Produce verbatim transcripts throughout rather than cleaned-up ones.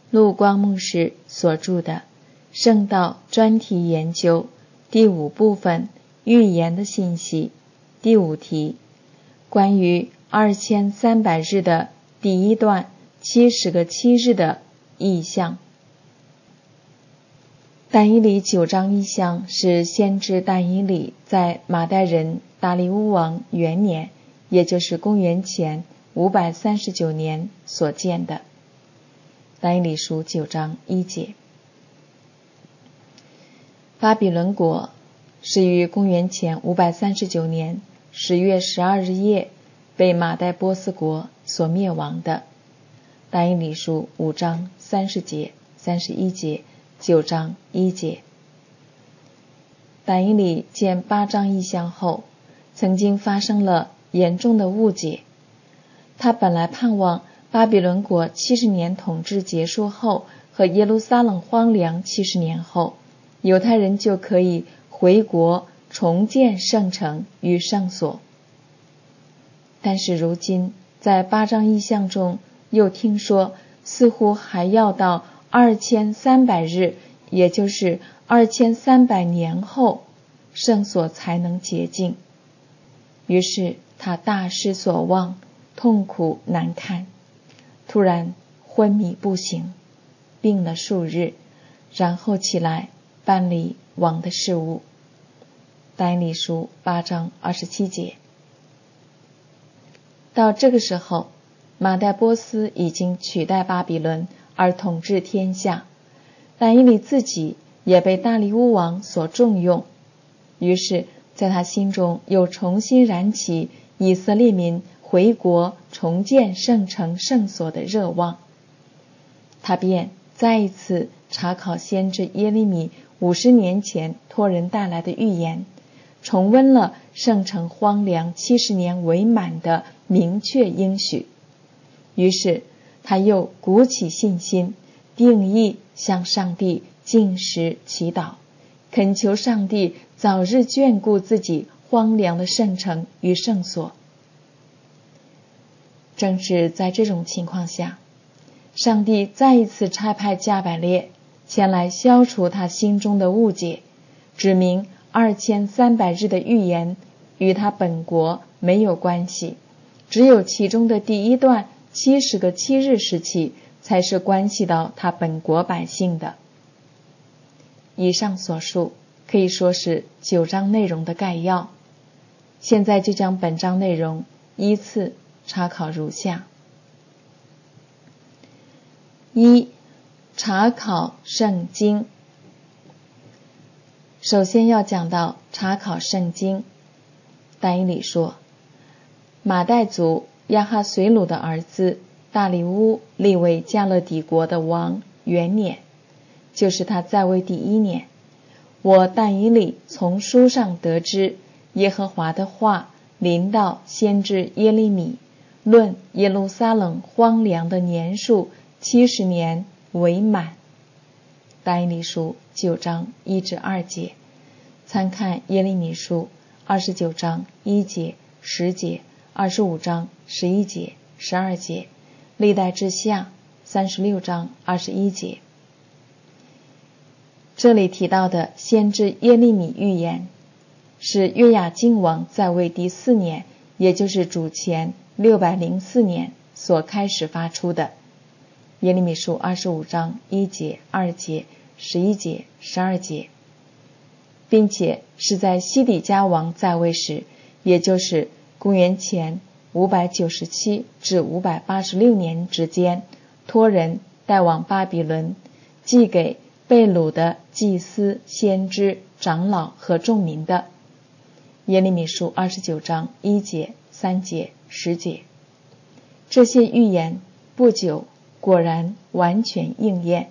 陆光牧师所著的《圣道专题研究》第五部分预言的信息，第五题，关于二千三百日的第一段七十个七日的意象。但以理九章意象是先知但以理在马代人大利乌王元年，也就是公元前五百三十九年所见的。但以理书九章一节。巴比伦国是于公元前五百三十九年十月十二日夜被马代波斯国所灭亡的。但以理书五章三十节、三十一节、九章一节。但以理见八章异象后，曾经发生了严重的误解。他本来盼望巴比伦国七十年统治结束后和耶路撒冷荒凉七十年后，犹太人就可以回国重建圣城与圣所。但是如今在八章异象中又听说，似乎还要到二千三百日，也就是二千三百年后，圣所才能洁净。于是他大失所望，痛苦难堪，突然昏迷不醒，病了数日，然后起来办理王的事务。但以理书八章二十七节。到这个时候，马代波斯已经取代巴比伦而统治天下，但以理自己也被大利乌王所重用，于是在他心中又重新燃起以色列民回国重建圣城圣所的热望。他便再一次查考先知耶利米五十年前托人带来的预言，重温了圣城荒凉七十年为满的明确应许。于是他又鼓起信心，定义向上帝进食祈祷，恳求上帝早日眷顾自己荒凉的圣城与圣所。正是在这种情况下，上帝再一次差派加百列前来消除他心中的误解，指明二千三百日的预言与他本国没有关系，只有其中的第一段七十个七日时期才是关系到他本国百姓的。以上所述可以说是九章内容的概要。现在就将本章内容依次查考如下。一、查考圣经。首先要讲到查考圣经。但以理说，马代族亚哈随鲁的儿子大利乌立为加勒底国的王元年，就是他在位第一年，我但以理从书上得知，耶和华的话临到先知耶利米，论耶路撒冷荒凉的年数七十年为满。但以理书九章一至二节，参看耶利米书二十九章一节、十节、二十五章十一节、十二节，历代志下三十六章二十一节。这里提到的先知耶利米预言，是约雅敬王在位第四年，也就是主前六百零四年所开始发出的。耶利米书二十五章一节、二节、十一节、十二节，并且是在西底家王在位时，也就是公元前五百九十七至五百八十六年之间，托人带往巴比伦，寄给被掳的祭司、先知、长老和众民的。耶利米书二十九章一节、三节、十节。这些预言不久果然完全应验。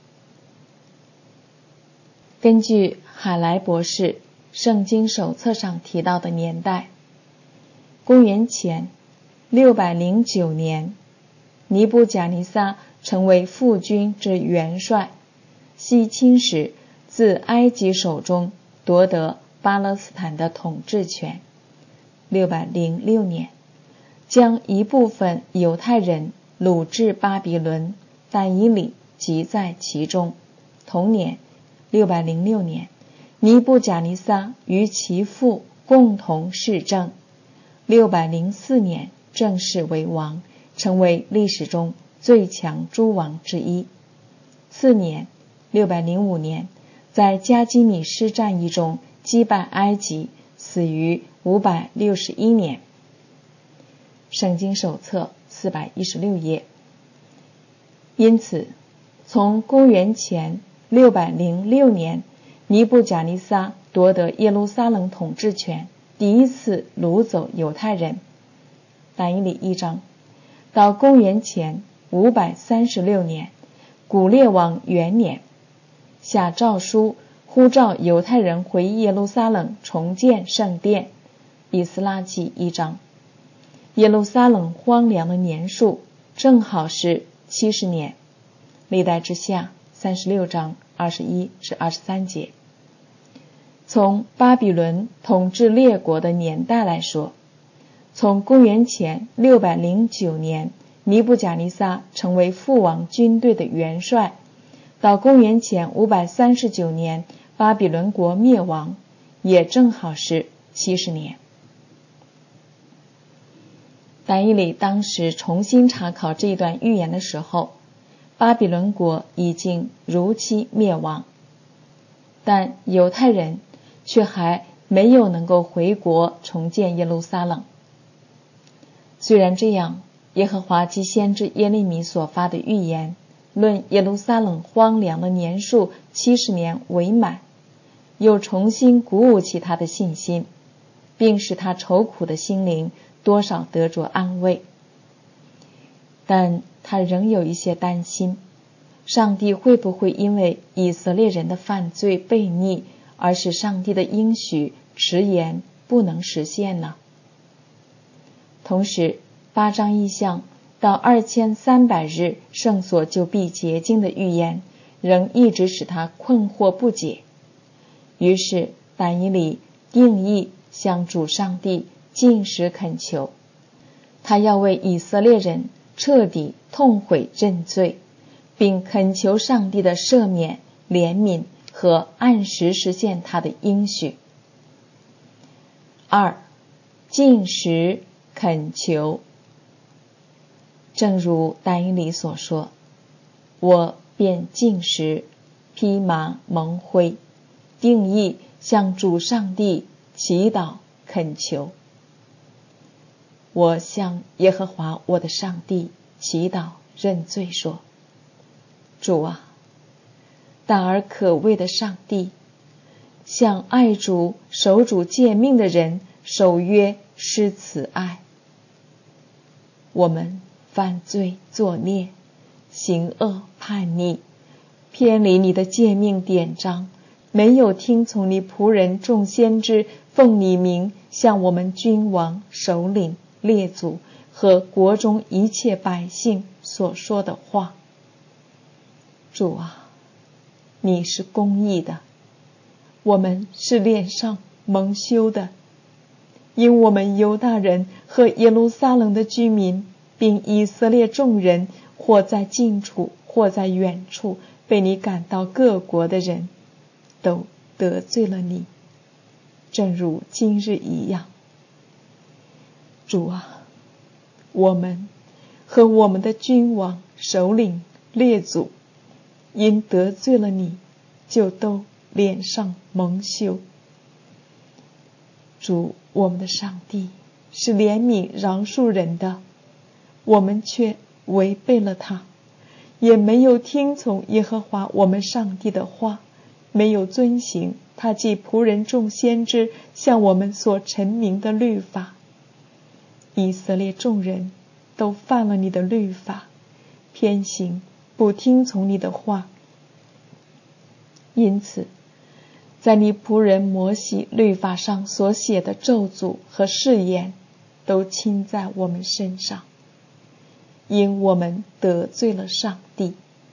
根据海莱博士圣经手册上提到的年代，公元前六百零九年，尼布甲尼撒成为父军之元帅，西侵时自埃及手中夺得巴勒斯坦的统治权。六百零六年，将一部分犹太人掳至巴比伦，但以理即在其中。同年六百零六年，尼布甲尼撒与其父共同摄政。六百零四年正式为王，成为历史中最强诸王之一。次年六百零五年，在加基米施战役中击败埃及，死于五百六十一年。圣经手册四百一十六页。因此，从公元前六百零六年尼布甲尼撒夺得耶路撒冷统治权，第一次掳走犹太人，但以理一章，到公元前五百三十六年古列王元年，下诏书呼召犹太人回耶路撒冷重建圣殿，以斯拉记一章。耶路撒冷荒凉的年数正好是七十年。历代之下三十六章二十一至二十三节。从巴比伦统治列国的年代来说，从公元前六百零九年尼布甲尼撒成为父王军队的元帅，到公元前五百三十九年巴比伦国灭亡，也正好是七十年。但以理当时重新查考这一段预言的时候，巴比伦国已经如期灭亡，但犹太人却还没有能够回国重建耶路撒冷。虽然这样，耶和华藉先知耶利米所发的预言，论耶路撒冷荒凉的年数七十年为满，又重新鼓舞起他的信心，并使他愁苦的心灵多少得着安慰。但他仍有一些担心，上帝会不会因为以色列人的犯罪悖逆，而使上帝的应许迟延不能实现呢？同时，八章异象到二千三百日圣所就必洁净的预言，仍一直使他困惑不解。于是但以理定义向主上帝禁食恳求，他要为以色列人彻底痛悔认罪，并恳求上帝的赦免、怜悯和按时实现他的应许。二、禁食恳求。正如但以理所说，我便禁食，披麻蒙灰，定义向主上帝祈祷恳求。我向耶和华我的上帝祈祷认罪说，主啊，大而可畏的上帝，向爱主守主诫命的人守约施慈爱。我们犯罪作孽，行恶叛逆，偏离你的诫命典章，没有听从你仆人众先知奉你名向我们君王、首领、列祖和国中一切百姓所说的话。主啊，你是公义的，我们是脸上蒙羞的，因我们犹大人和耶路撒冷的居民，并以色列众人，或在近处或在远处，被你赶到各国的人，都得罪了你，正如今日一样。主啊，我们和我们的君王、首领、列祖，因得罪了你，就都脸上蒙羞。主我们的上帝是怜悯饶恕人的，我们却违背了他，也没有听从耶和华我们上帝的话，没有遵行他藉仆人众先知向我们所陈明的律法。以色列众人都犯了你的律法，偏行不听从你的话，因此在你仆人摩西律法上所写的咒诅和誓言都倾在我们身上，因我们得罪了上帝。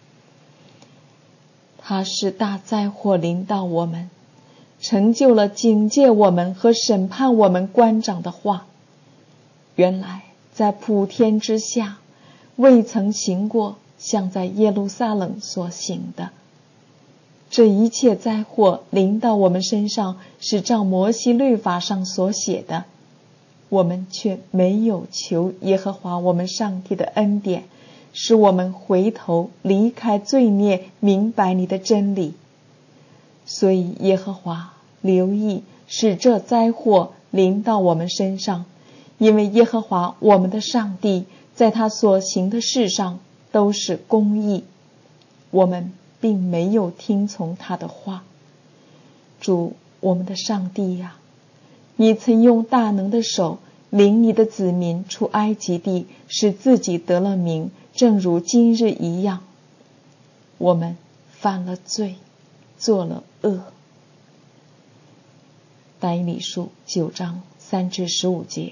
他使大灾祸临到我们，成就了警戒我们和审判我们官长的话。原来在普天之下，未曾行过像在耶路撒冷所行的。这一切灾祸临到我们身上，是照摩西律法上所写的，我们却没有求耶和华我们上帝的恩典，使我们回头离开罪孽，明白你的真理。所以耶和华留意使这灾祸临到我们身上，因为耶和华我们的上帝在他所行的事上都是公义，我们并没有听从他的话。主我们的上帝呀，你曾用大能的手领你的子民出埃及地，使自己得了名，正如今日一样。我们犯了罪，做了恶。但以理书九章三至十五节，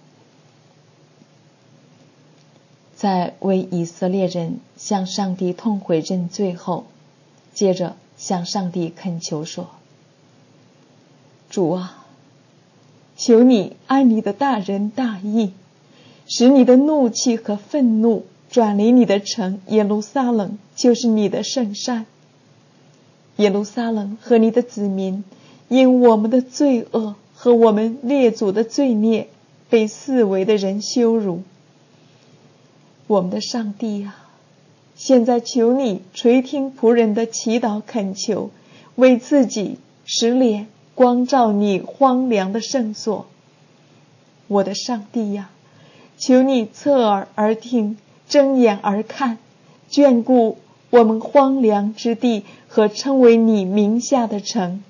在为以色列人向上帝痛悔认罪后，接着向上帝恳求说：主啊，求你按你的大仁大义，使你的怒气和愤怒转离你的城耶路撒冷，就是你的圣山。耶路撒冷和你的子民因我们的罪恶和我们列祖的罪孽被四围的人羞辱。我们的上帝啊，现在求你垂听仆人的祈祷恳求，为自己使脸光照你荒凉的圣所。我的上帝呀，求你侧耳而听，睁眼而看，眷顾我们荒凉之地和称为你名下的城。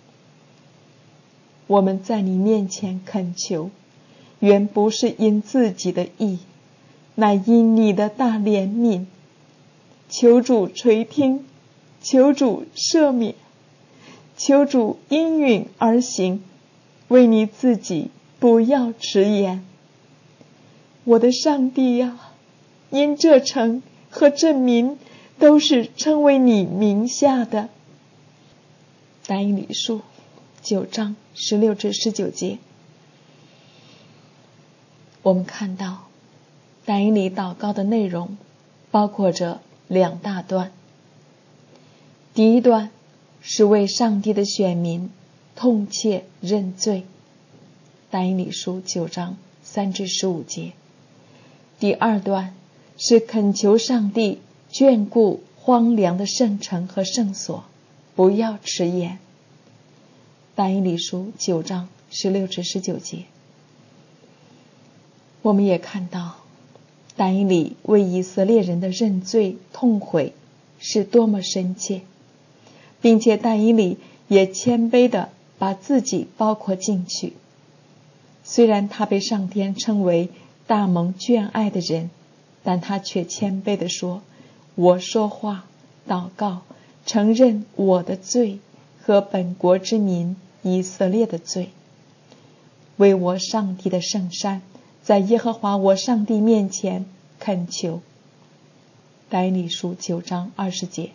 我们在你面前恳求，原不是因自己的义，乃因你的大怜悯。求主垂听，求主赦免，求主因允而行，为你自己不要迟延。我的上帝呀，因这城和这民都是称为你名下的。但以理书九章十六至十九节，我们看到但以理祷告的内容包括着两大段。第一段是为上帝的选民痛切认罪，但以理书九章三至十五节。第二段是恳求上帝眷顾荒凉的圣城和圣所，不要迟延。但以理书九章十六至十九节。我们也看到但以理为以色列人的认罪痛悔是多么深切，并且但以理也谦卑地把自己包括进去。虽然他被上天称为大蒙眷爱的人，但他却谦卑地说：我说话祷告，承认我的罪和本国之民以色列的罪，为我上帝的圣山，在耶和华我上帝面前恳求。但以理书九章二十节。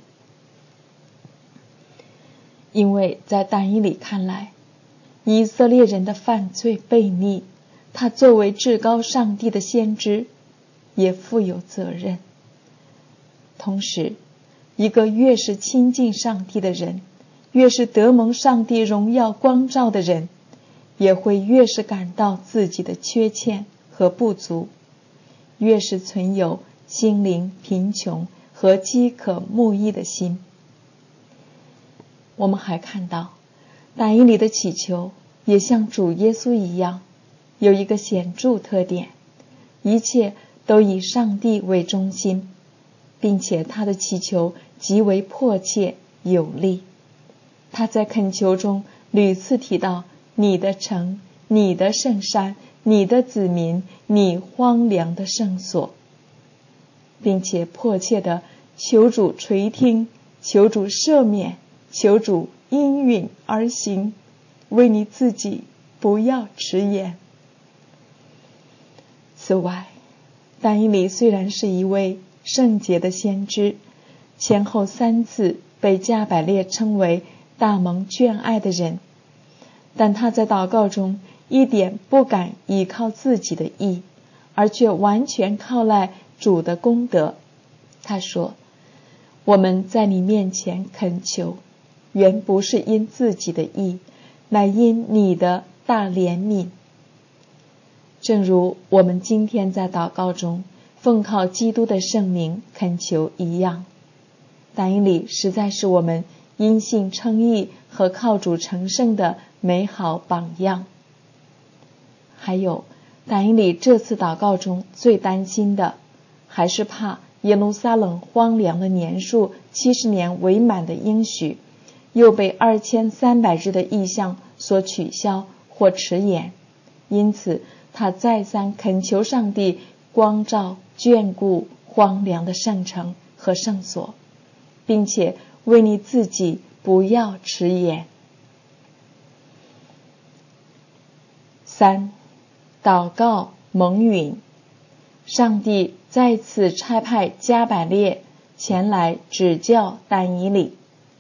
因为在但以理看来，以色列人的犯罪悖逆，他作为至高上帝的先知也负有责任。同时，一个越是亲近上帝的人，越是得蒙上帝荣耀光照的人，也会越是感到自己的缺欠和不足，越是存有心灵贫穷和饥渴慕义的心。我们还看到但以理的祈求也像主耶稣一样，有一个显著特点，一切都以上帝为中心，并且他的祈求极为迫切有力。他在恳求中屡次提到你的城，你的圣山，你的子民，你荒凉的圣所，并且迫切地求主垂听，求主赦免，求主因允而行，为你自己不要迟延。此外，但以理虽然是一位圣洁的先知，前后三次被加百列称为大蒙眷爱的人，但他在祷告中一点不敢依靠自己的义，而却完全靠赖主的功德。 他说：我们在你面前恳求，原不是因自己的义，乃因你的大怜悯。正如我们今天在祷告中奉靠基督的圣名恳求一样，但以理实在是我们因信称义和靠主成圣的美好榜样。还有，但以理这次祷告中最担心的，还是怕耶路撒冷荒凉的年数七十年为满的应许，又被二千三百日的异象所取消或迟延。因此，他再三恳求上帝光照眷顾荒凉的圣城和圣所，并且为你自己不要迟延。三、祷告蒙允。上帝再次差派加百列前来指教但以理。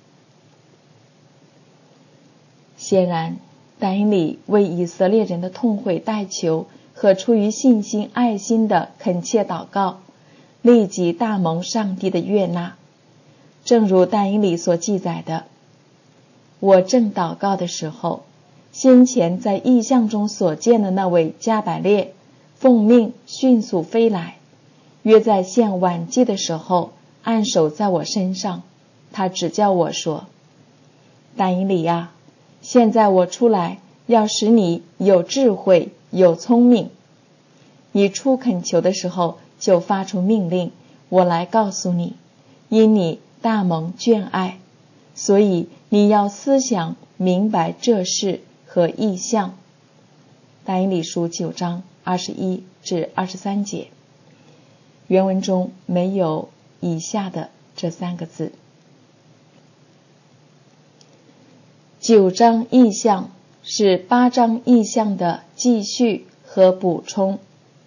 显然，但以理为以色列人的痛悔代求和出于信心爱心的恳切祷告，立即大蒙上帝的悦纳。正如但以理所记载的：我正祷告的时候，先前在异象中所见的那位加百列奉命迅速飞来，约在献晚祭的时候按手在我身上。他指教我说：但以理啊，现在我出来要使你有智慧有聪明。你初恳求的时候就发出命令，我来告诉你，因你大蒙眷爱，所以你要思想明白这事和异象。但以理书九章二十一至二十三节，原文中没有以下的这三个字。九章异象是八章异象的继续和补充。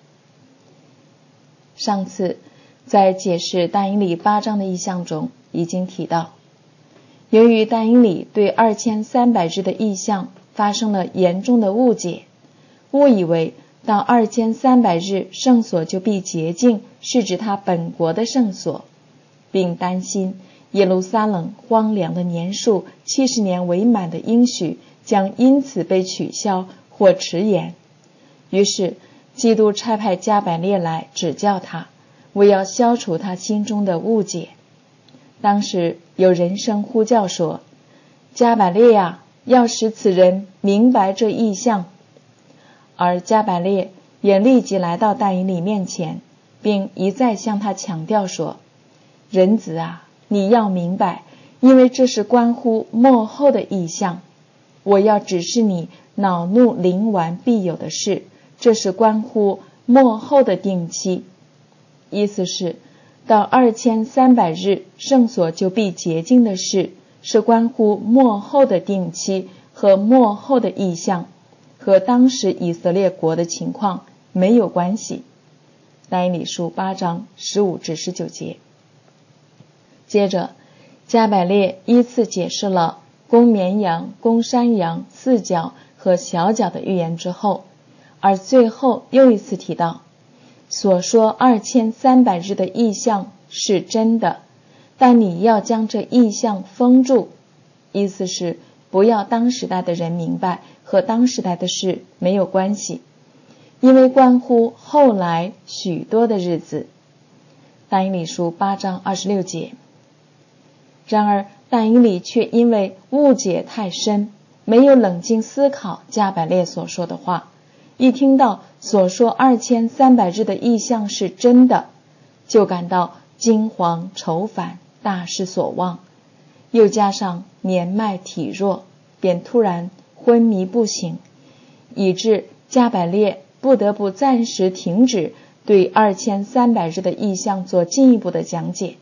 上次在解释但以理八章的异象中已经提到，由于但以理对二千三百日的异象发生了严重的误解，误以为到二千三百日圣所就必洁净，是指他本国的圣所，并担心耶路撒冷荒凉的年数七十年为满的应许将因此被取消或迟延。于是基督差派加百列来指教他，为要消除他心中的误解。当时有人声呼叫说：加百列呀，要使此人明白这异象。而加百列也立即来到但以理面前，并一再向他强调说：人子啊，你要明白，因为这是关乎末后的异象。我要指示你恼怒临完必有的事，这是关乎末后的定期。意思是，到二千三百日圣所就必洁净的事，是关乎末后的定期和末后的异象，和当时以色列国的情况没有关系。但以理书八章十五至十九节。接着加百列依次解释了公绵羊、公山羊、四角和小角的预言之后，而最后又一次提到，所说二千三百日的异象是真的，但你要将这异象封住。意思是不要当时代的人明白，和当时代的事没有关系，因为关乎后来许多的日子。但以理书八章二十六节。然而但以理却因为误解太深，没有冷静思考加百列所说的话，一听到所说二千三百日的异象是真的，就感到惊惶愁烦，大失所望，又加上年迈体弱，便突然昏迷不醒，以致加百列不得不暂时停止对二千三百日的异象做进一步的讲解。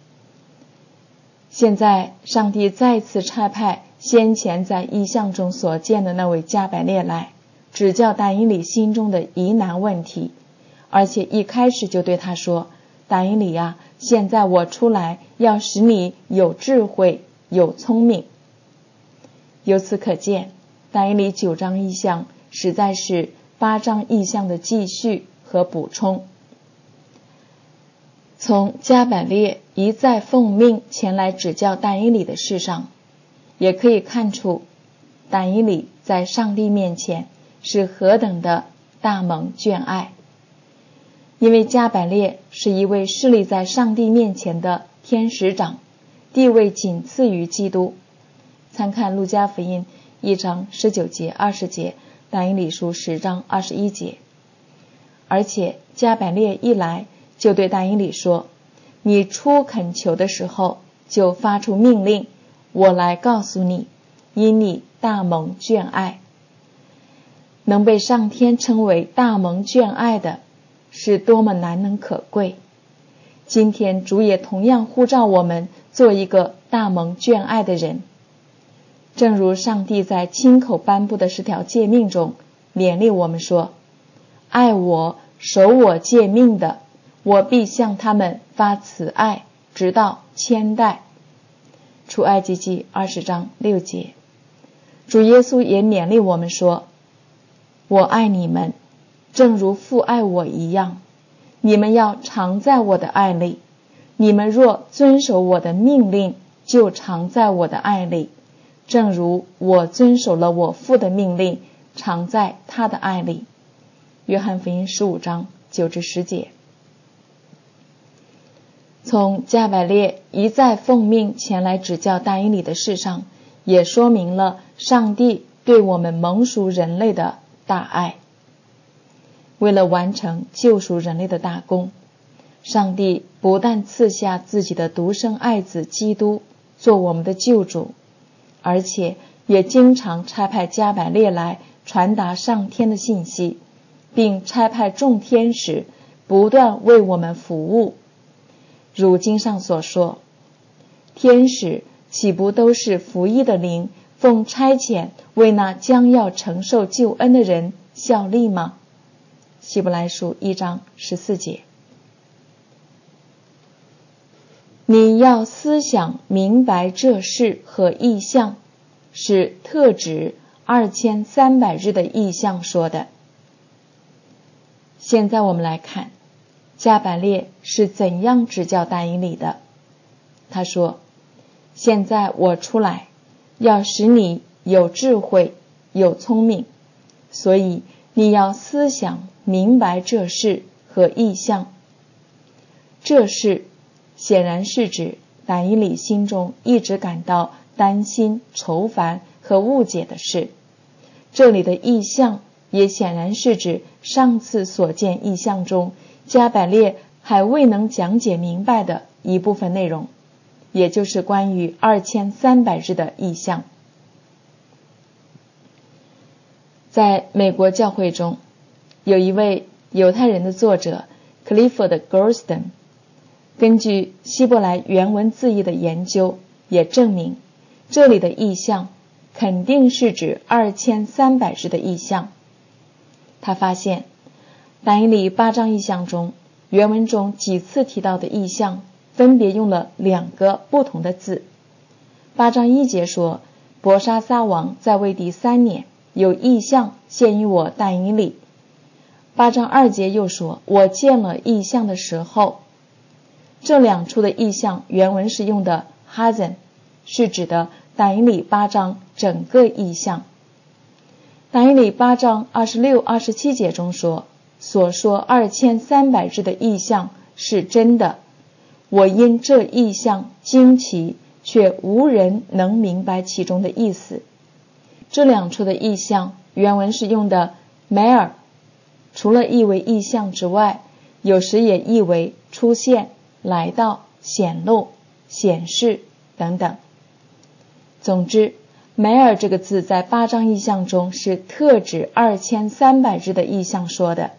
现在上帝再次差派先前在异象中所见的那位加百列来指教但以理心中的疑难问题，而且一开始就对他说：但以理啊，现在我出来要使你有智慧有聪明。由此可见，但以理九章异象实在是八章异象的继续和补充。 从加百列一再奉命前来指教但以理的事上，也可以看出但以理在上帝面前是何等的大蒙眷爱。因为加百列是一位侍立在上帝面前的天使长，地位仅次于基督。参看路加福音一章十九节二十节，但以理书十章二十一节。而且加百列一来就对但以理说，你初恳求的时候就发出命令，我来告诉你，因你大蒙眷爱。能被上天称为大蒙眷爱的是多么难能可贵。今天主也同样呼召我们做一个大蒙眷爱的人。正如上帝在亲口颁布的十条诫命中勉励我们说，爱我守我诫命的，我必向他们发慈爱，直到千代。出埃及记二十章六节。主耶稣也勉励我们说，我爱你们，正如父爱我一样，你们要常在我的爱里。你们若遵守我的命令，就常在我的爱里，正如我遵守了我父的命令，常在他的爱里。约翰福音十五章九至十节。从加百列一再奉命前来指教但以理的事上，也说明了上帝对我们蒙赎人类的大爱。为了完成救赎人类的大功，上帝不但赐下自己的独生爱子基督做我们的救主，而且也经常差派加百列来传达上天的信息，并差派众天使不断为我们服务。如经上所说，天使岂不都是服役的灵，奉差遣为那将要承受救恩的人效力吗？希伯来书一章十四节。你要思想明白这事和异象，是特指二千三百日的异象说的。现在我们来看加百列是怎样指教但以理的。他说，现在我出来要使你有智慧有聪明，所以你要思想明白这事和异象。这事显然是指但以理心中一直感到担心愁烦和误解的事。这里的异象也显然是指上次所见异象中加百列还未能讲解明白的一部分内容，也就是关于二千三百日的异象。在美国教会中，有一位犹太人的作者 Clifford Goldstein， 根据希伯来原文字义的研究，也证明这里的异象肯定是指二千三百日的异象。他发现但以理八章异象中，原文中几次提到的异象分别用了两个不同的字。八章一节说，伯沙撒王在位第三年，有异象现于我但以理。八章二节又说，我见了异象的时候。这两处的异象原文是用的 Hazen， 是指的但以理八章整个异象。但以理八章二十六、二十七节中说，所说二千三百日的异象是真的，我因这异象惊奇，却无人能明白其中的意思。这两处的异象原文是用的 Meir， 除了译为异象之外，有时也译为出现、来到、显露、显示等等。总之，梅尔这个字在八章异象中是特指二千三百日的异象说的。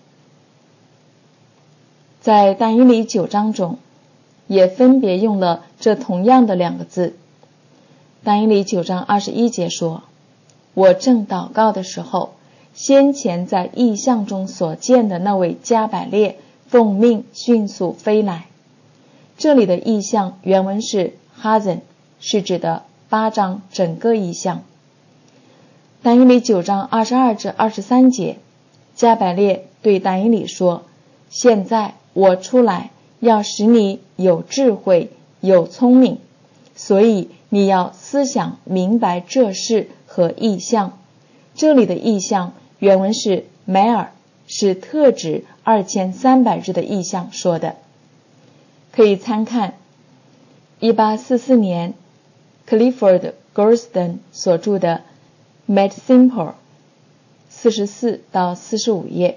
在但以理九章中也分别用了这同样的两个字。但以理九章二十一节说，我正祷告的时候，先前在异象中所见的那位加百列奉命迅速飞来。这里的异象原文是 Hazen， 是指的八章整个异象。但以理九章二十二至二十三节，加百列对但以理说，现在我出来要使你有智慧有聪明，所以你要思想明白这事和意象。这里的意象原文是 Me'er， 是特指二千三百日的意象说的。可以参看一八四四年 Clifford Gorston 所著的 Made Simple 四十四到四十五页。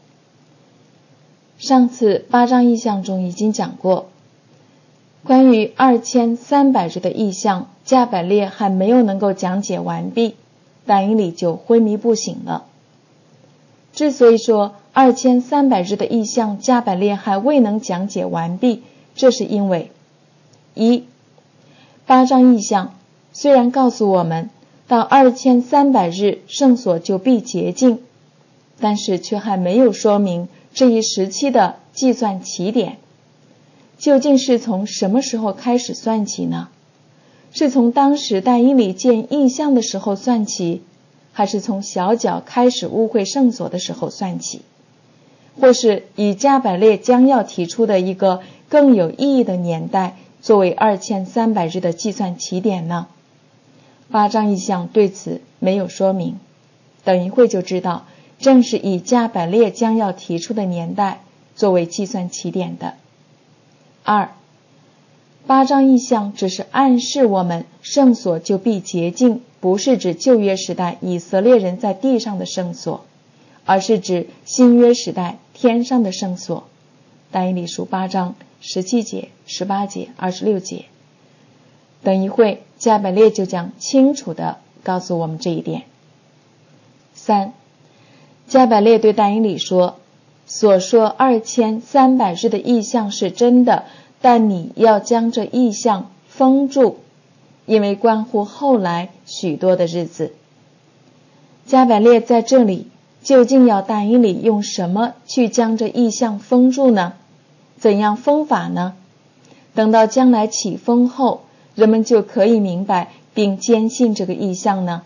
上次八章意象中已经讲过，关于二千三百日的意象，加百列还没有能够讲解完毕，但以理就昏迷不醒了。之所以说二千三百日的意象加百列还未能讲解完毕，这是因为一八章意象虽然告诉我们到二千三百日圣所就必洁净，但是却还没有说明这一时期的计算起点。究竟是从什么时候开始算起呢？是从当时但以理见异象的时候算起，还是从小角开始污秽圣所的时候算起，或是以加百列将要提出的一个更有意义的年代作为二千三百日的计算起点呢？八章意象对此没有说明，等一会就知道，正是以加百列将要提出的年代作为计算起点的。二，八章意象只是暗示我们圣所就必洁净，不是指旧约时代以色列人在地上的圣所，而是指新约时代天上的圣所。但以理书八章十七节、十八节、二十六节。等一会加百列就将清楚地告诉我们这一点。三，加百列对但以理说，所说二千三百日的意象是真的，但你要将这意象封住，因为关乎后来许多的日子。加百列在这里究竟要但以理用什么去将这意象封住呢？怎样封法呢？等到将来起封后，人们就可以明白并坚信这个意象呢？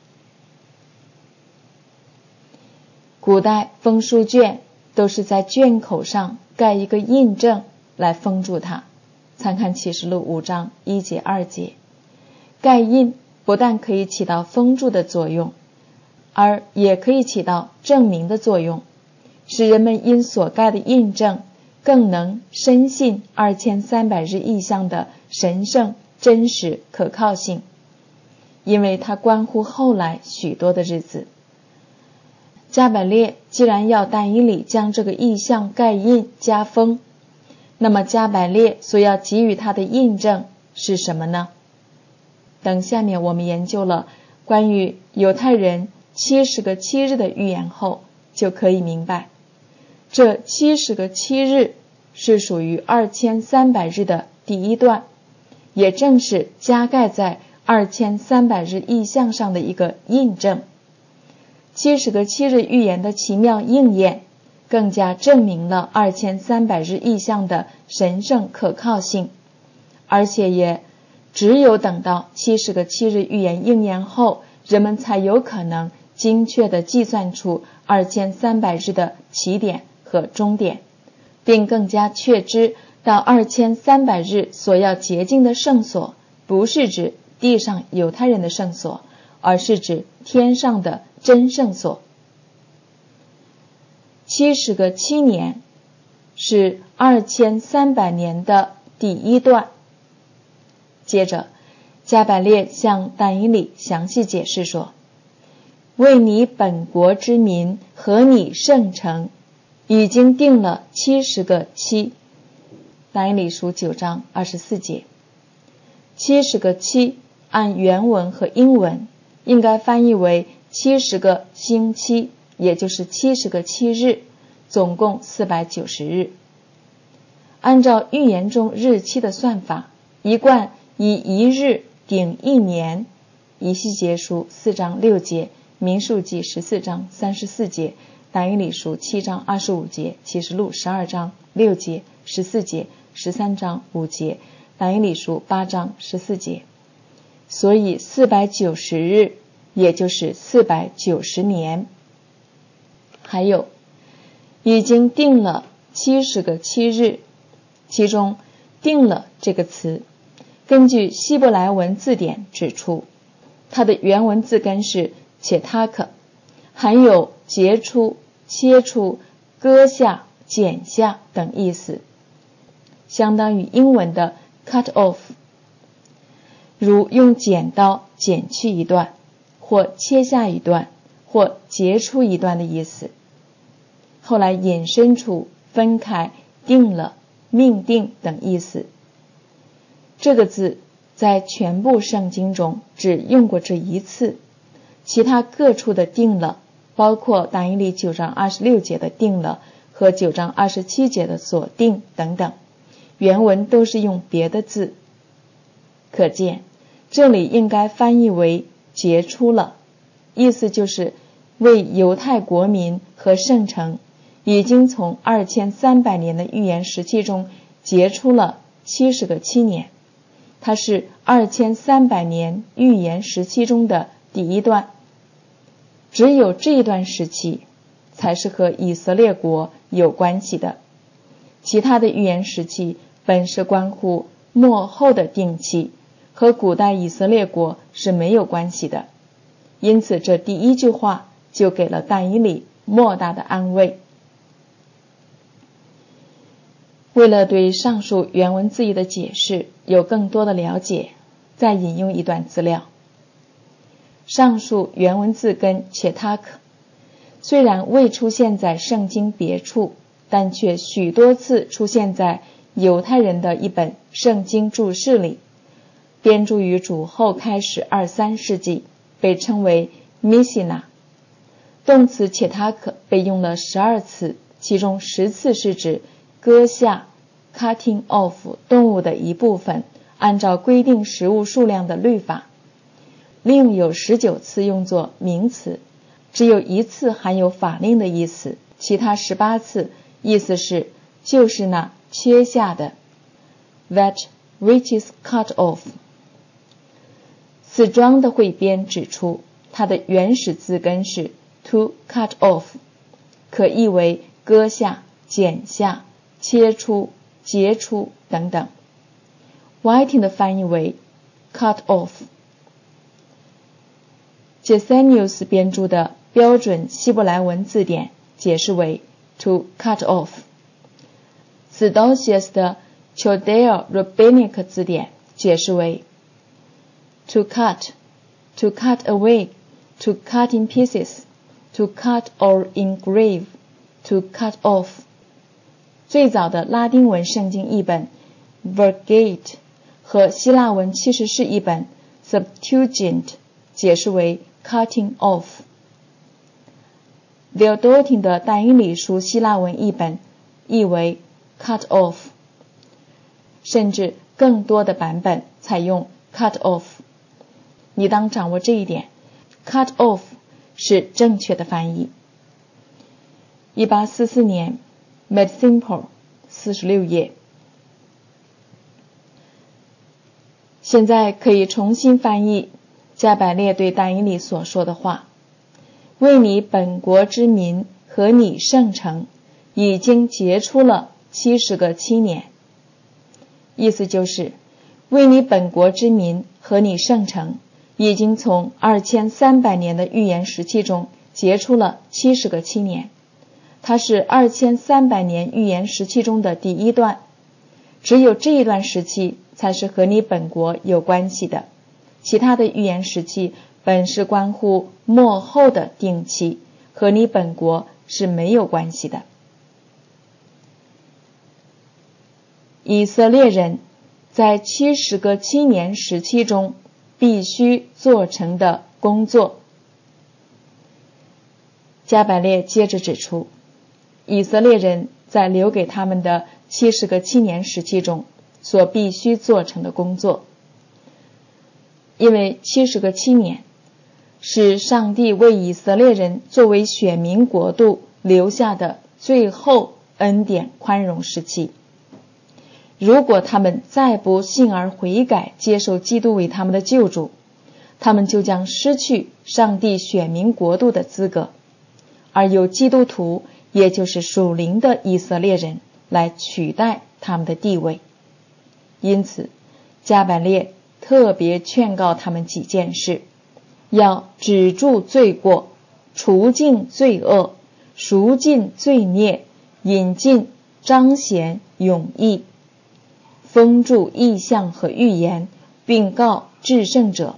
古代封书卷都是在卷口上盖一个印证来封住它，参看启示录五章一节二节。盖印不但可以起到封住的作用，而也可以起到证明的作用，使人们因所盖的印证更能深信二千三百日意象的神圣、真实、可靠性，因为它关乎后来许多的日子。加百列既然要但以理将这个意象盖印加封，那么加百列所要给予他的印证是什么呢？等下面我们研究了关于犹太人七十个七日的预言后，就可以明白，这七十个七日是属于二千三百日的第一段，也正是加盖在二千三百日意象上的一个印证。七十个七日预言的奇妙应验，更加证明了二千三百日意象的神圣可靠性，而且也只有等到七十个七日预言应验后，人们才有可能精确地计算出二千三百日的起点和终点，并更加确知到二千三百日所要洁净的圣所，不是指地上犹太人的圣所，而是指天上的真圣所。七十个七年是二千三百年的第一段。接着加百列向但以理详细解释说，为你本国之民和你圣城已经定了七十个七。但以理书九章二十四节。七十个七按原文和英文应该翻译为七十个星期，也就是七十个七日，总共四百九十日。按照预言中日期的算法，一贯以一日顶一年。以西结书四章六节，民数记十四章三十四节，但以理书七章二十五节，启示录十二章六节、十四节、十三章五节，但以理书八章十四节。所以四百九十日也就是四百九十年。还有已经定了七十个七日， 其中定了这个词，根据希伯来文字典指出，它的原文字根是切塔克，含有截出、切出、割下、剪下等意思，相当于英文的 cut off， 如用剪刀剪去一段，或切下一段，或截出一段的意思。后来引申出分开、定了、命定等意思。这个字在全部圣经中只用过这一次，其他各处的定了，包括但以理九章二十六节的定了和九章二十七节的所定等等，原文都是用别的字。可见这里应该翻译为结出了，意思就是为犹太国民和圣城已经从二千三百年的预言时期中结出了七十个七年，它是二千三百年预言时期中的第一段。只有这一段时期才是和以色列国有关系的，其他的预言时期本是关乎末后的定期，和古代以色列国是没有关系的。因此这第一句话就给了但以理莫大的安慰。为了对上述原文字义的解释有更多的了解，再引用一段资料。上述原文字根切塔克虽然未出现在圣经别处，但却许多次出现在犹太人的一本圣经注释里，编著于主后开始二三世纪，被称为 Mishna。 动词切塔克被用了十二次，其中十次是指割下 cutting off 动物的一部分，按照规定食物数量的律法，另有十九次用作名词，只有一次含有法令的意思，其他十八次意思是就是那切下的 that which is cut off。 此章的汇编指出，它的原始字根是 to cut off， 可译为割下、剪下、切出、截出等等。 Whiting 的翻译为 cut off。 Gesenius 编著的标准希伯来文字典解释为 to cut off。 Theodosius 的 Chaldea Rabbinic 字典解释为 to cut, to cut away, to cut in pieces, to cut or engrave, to cut off。 最早的拉丁文圣经译本 Vulgate 和希腊文七十士译本 Septuagint 解释为 cutting off。 Theodotin 的但以理书希腊文译本译为 cut off， 甚至更多的版本采用 cut off。 你当掌握这一点， cut off 是正确的翻译。一八四四年 Medsimple 四十六页。现在可以重新翻译加百列对但以理所说的话，为你本国之民和你圣城已经结出了七十个七年。意思就是为你本国之民和你圣城已经从二千三百年的预言时期中结出了七十个七年，它是二千三百年预言时期中的第一段，只有这一段时期才是和你本国有关系的，其他的预言时期本是关乎末后的定期，和你本国是没有关系的。以色列人在七十个七年时期中必须做成的工作。加百列接着指出，以色列人在留给他们的七十个七年时期中所必须做成的工作。因为七十个七年是上帝为以色列人作为选民国度留下的最后恩典宽容时期，如果他们再不信而悔改，接受基督为他们的救主，他们就将失去上帝选民国度的资格，而由基督徒，也就是属灵的以色列人来取代他们的地位。因此加百列特别劝告他们几件事：要止住罪过，除尽罪恶，赎尽罪孽，引进彰显永义，封住异象和预言，并告至圣者。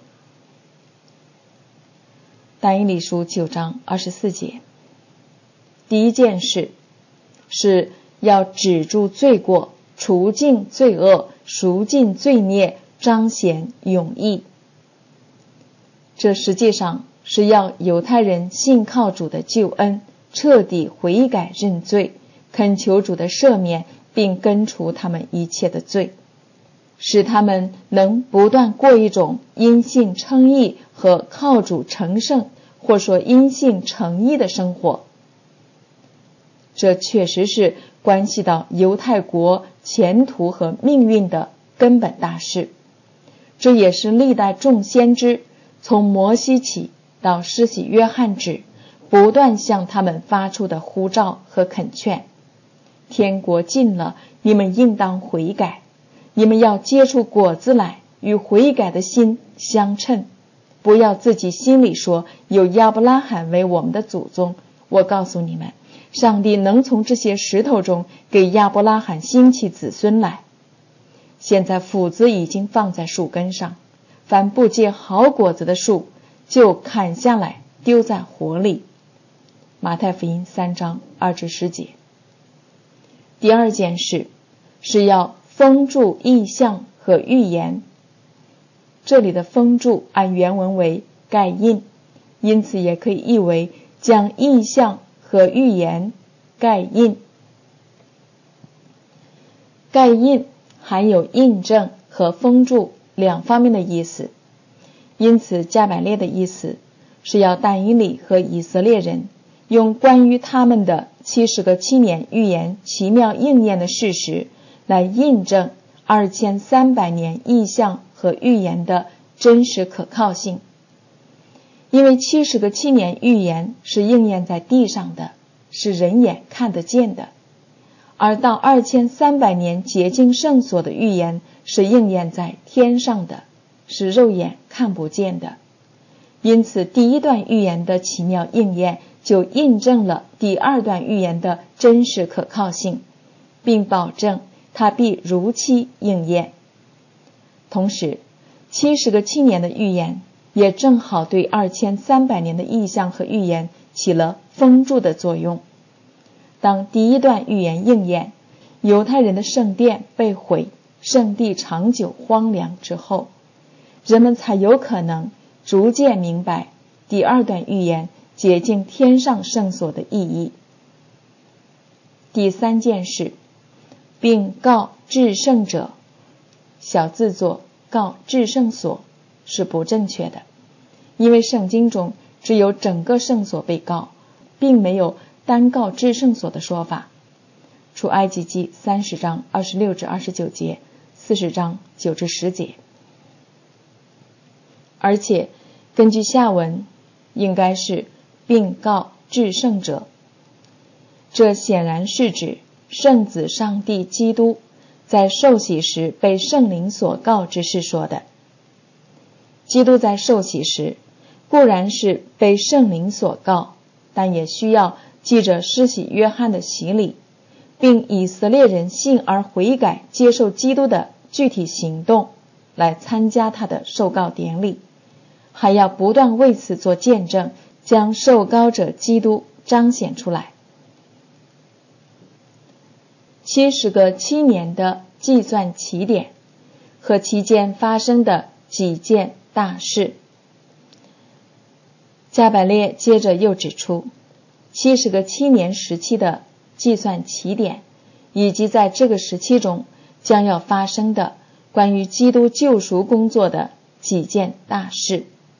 但以理书九章二十四节。第一件事是要止住罪过，除尽罪恶，赎尽罪孽，彰显永义。这实际上是要犹太人信靠主的救恩，彻底悔改认罪，恳求主的赦免，并根除他们一切的罪，使他们能不断过一种因信称义和靠主成圣，或说因信成义的生活。这确实是关系到犹太国前途和命运的根本大事。这也是历代众先知从摩西起到施洗约翰止不断向他们发出的呼召和恳劝：天国近了，你们应当悔改，你们要结出果子来，与悔改的心相称。不要自己心里说，有亚伯拉罕为我们的祖宗。我告诉你们，上帝能从这些石头中给亚伯拉罕兴起子孙来。现在斧子已经放在树根上，凡不结好果子的树，就砍下来丢在火里。马太福音三章二至十节。第二件事是要封住异象和预言。这里的封住按原文为盖印，因此也可以译为将异象和预言盖印。盖印含有印证和封住两方面的意思，因此加百列的意思是要但以理和以色列人用关于他们的七十个七年预言奇妙应验的事实来印证二千三百年异象和预言的真实可靠性。因为七十个七年预言是应验在地上的，是人眼看得见的，而到二千三百年洁净圣所的预言是应验在天上的，是肉眼看不见的。因此第一段预言的奇妙应验就印证了第二段预言的真实可靠性，并保证它必如期应验。同时七十个七年的预言也正好对二千三百年的异象和预言起了封住的作用。当第一段预言应验，犹太人的圣殿被毁，圣地长久荒凉之后，人们才有可能逐渐明白第二段预言洁净天上圣所的意义。第三件事，并告至圣者，小字作告至圣所是不正确的，因为圣经中只有整个圣所被告，并没有单告至圣所的说法。出埃及记三十章二十六至二十九节，四十章九至十节。而且根据下文应该是并告至圣者，这显然是指圣子上帝基督在受洗时被圣灵所告之事说的。基督在受洗时固然是被圣灵所告，但也需要记着施洗约翰的洗礼，并以色列人信而悔改接受基督的具体行动来参加他的受告典礼，还要不断为此做见证，将受膏者基督彰显出来。七十个七年的计算起点和期间发生的几件大事。加百列接着又指出，七十个七年时期的计算起点，以及在这个时期中将要发生的关于基督救赎工作的几件大事。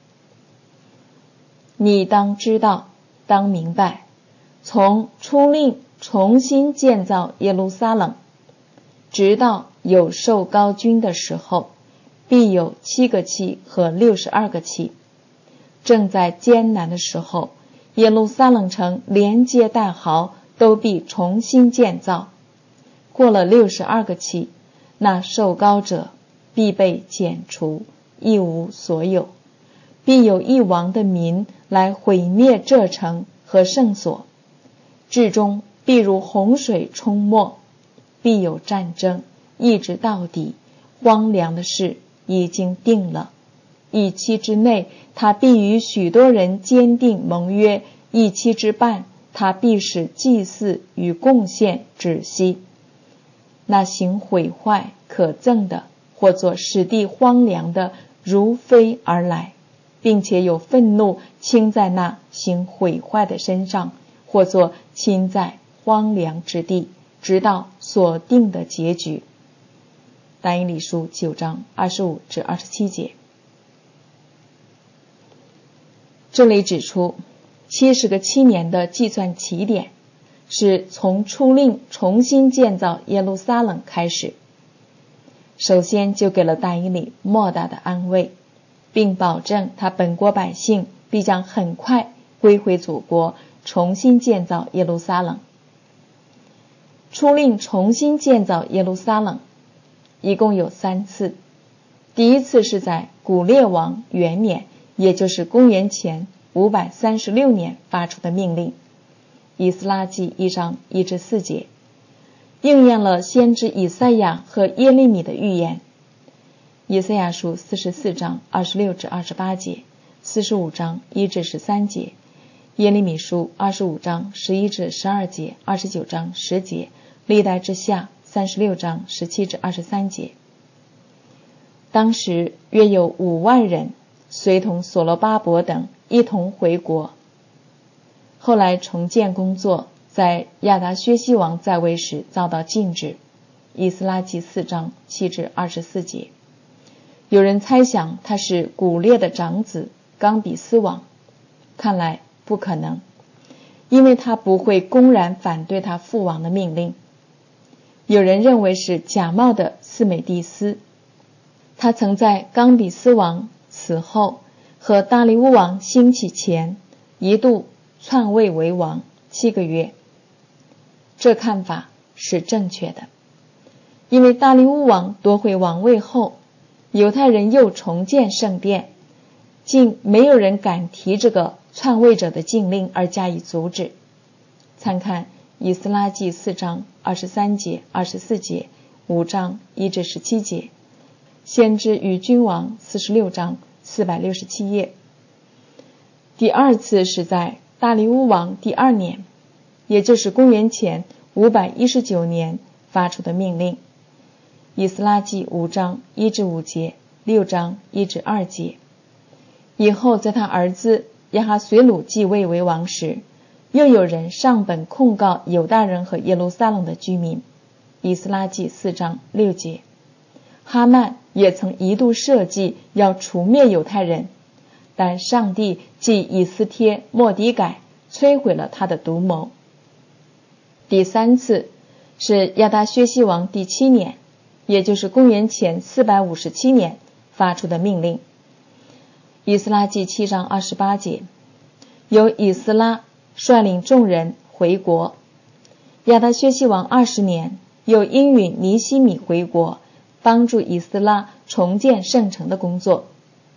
你当知道，当明白，从出令重新建造耶路撒冷，直到有受膏君的时候，必有七个期和六十二个期。正在艰难的时候，耶路撒冷城连街带壕都必重新建造， 过了六十二个期，那受膏者必被剪除，一无所有，必有一王的民来毁灭这城和圣所，至终必如洪水冲没，必有战争，一直到底。荒凉的事已经定了，一期之内，他必与许多人坚定盟约；一期之半，他必使祭祀与贡献止息。那行毁坏可憎的，或作使地荒凉的，如飞而来，并且有愤怒倾在那行毁坏的身上，或作倾在荒凉之地，直到所定的结局。但以理书九章二十五至二十七节。这里指出，七十个七年的计算起点是从出令重新建造耶路撒冷开始。首先就给了但以理莫大的安慰，并保证他本国百姓必将很快归回祖国，重新建造耶路撒冷。出令重新建造耶路撒冷一共有三次，第一次是在古列王元年，也就是公元前五百三十六年发出的命令，以斯拉记一章一至四节，应验了先知以赛亚和耶利米的预言。以赛亚书四十四章二十六至二十八节，四十五章一至十三节，耶利米书二十五章十一至十二节，二十九章十节，历代之下三十六章十七至二十三节。当时约有五万人随同所罗巴伯等一同回国。后来重建工作在亚达薛西王在位时遭到禁止，以斯拉记四章七至二十四节。有人猜想他是古列的长子冈比斯王，看来不可能，因为他不会公然反对他父王的命令。有人认为是假冒的斯美蒂斯，他曾在冈比斯王死后和大利乌王兴起前一度篡位为王七个月。这看法是正确的，因为大利乌王夺回王位后，犹太人又重建圣殿，竟没有人敢提这个篡位者的禁令而加以阻止。参看以斯拉记四章二十三节、二十四节，五章一至十七节，先知与君王四十六章四百六十七页。第二次是在大利乌王第二年，也就是公元前五百一十九年发出的命令，以斯拉记五章一至五节，六章一至二节。以后在他儿子亚哈随鲁继位为王时，又有人上本控告犹大人和耶路撒冷的居民，以斯拉记四章六节。哈曼也曾一度设计要除灭犹太人，但上帝藉以斯帖末底改摧毁了他的毒谋。第三次是亚达薛西王第七年，也就是公元前四百五十七年发出的命令，以斯拉记七章二十八节，由以斯拉率领众人回国。亚达薛西王二十年，又应允尼希米回国，帮助以斯拉重建圣城的工作。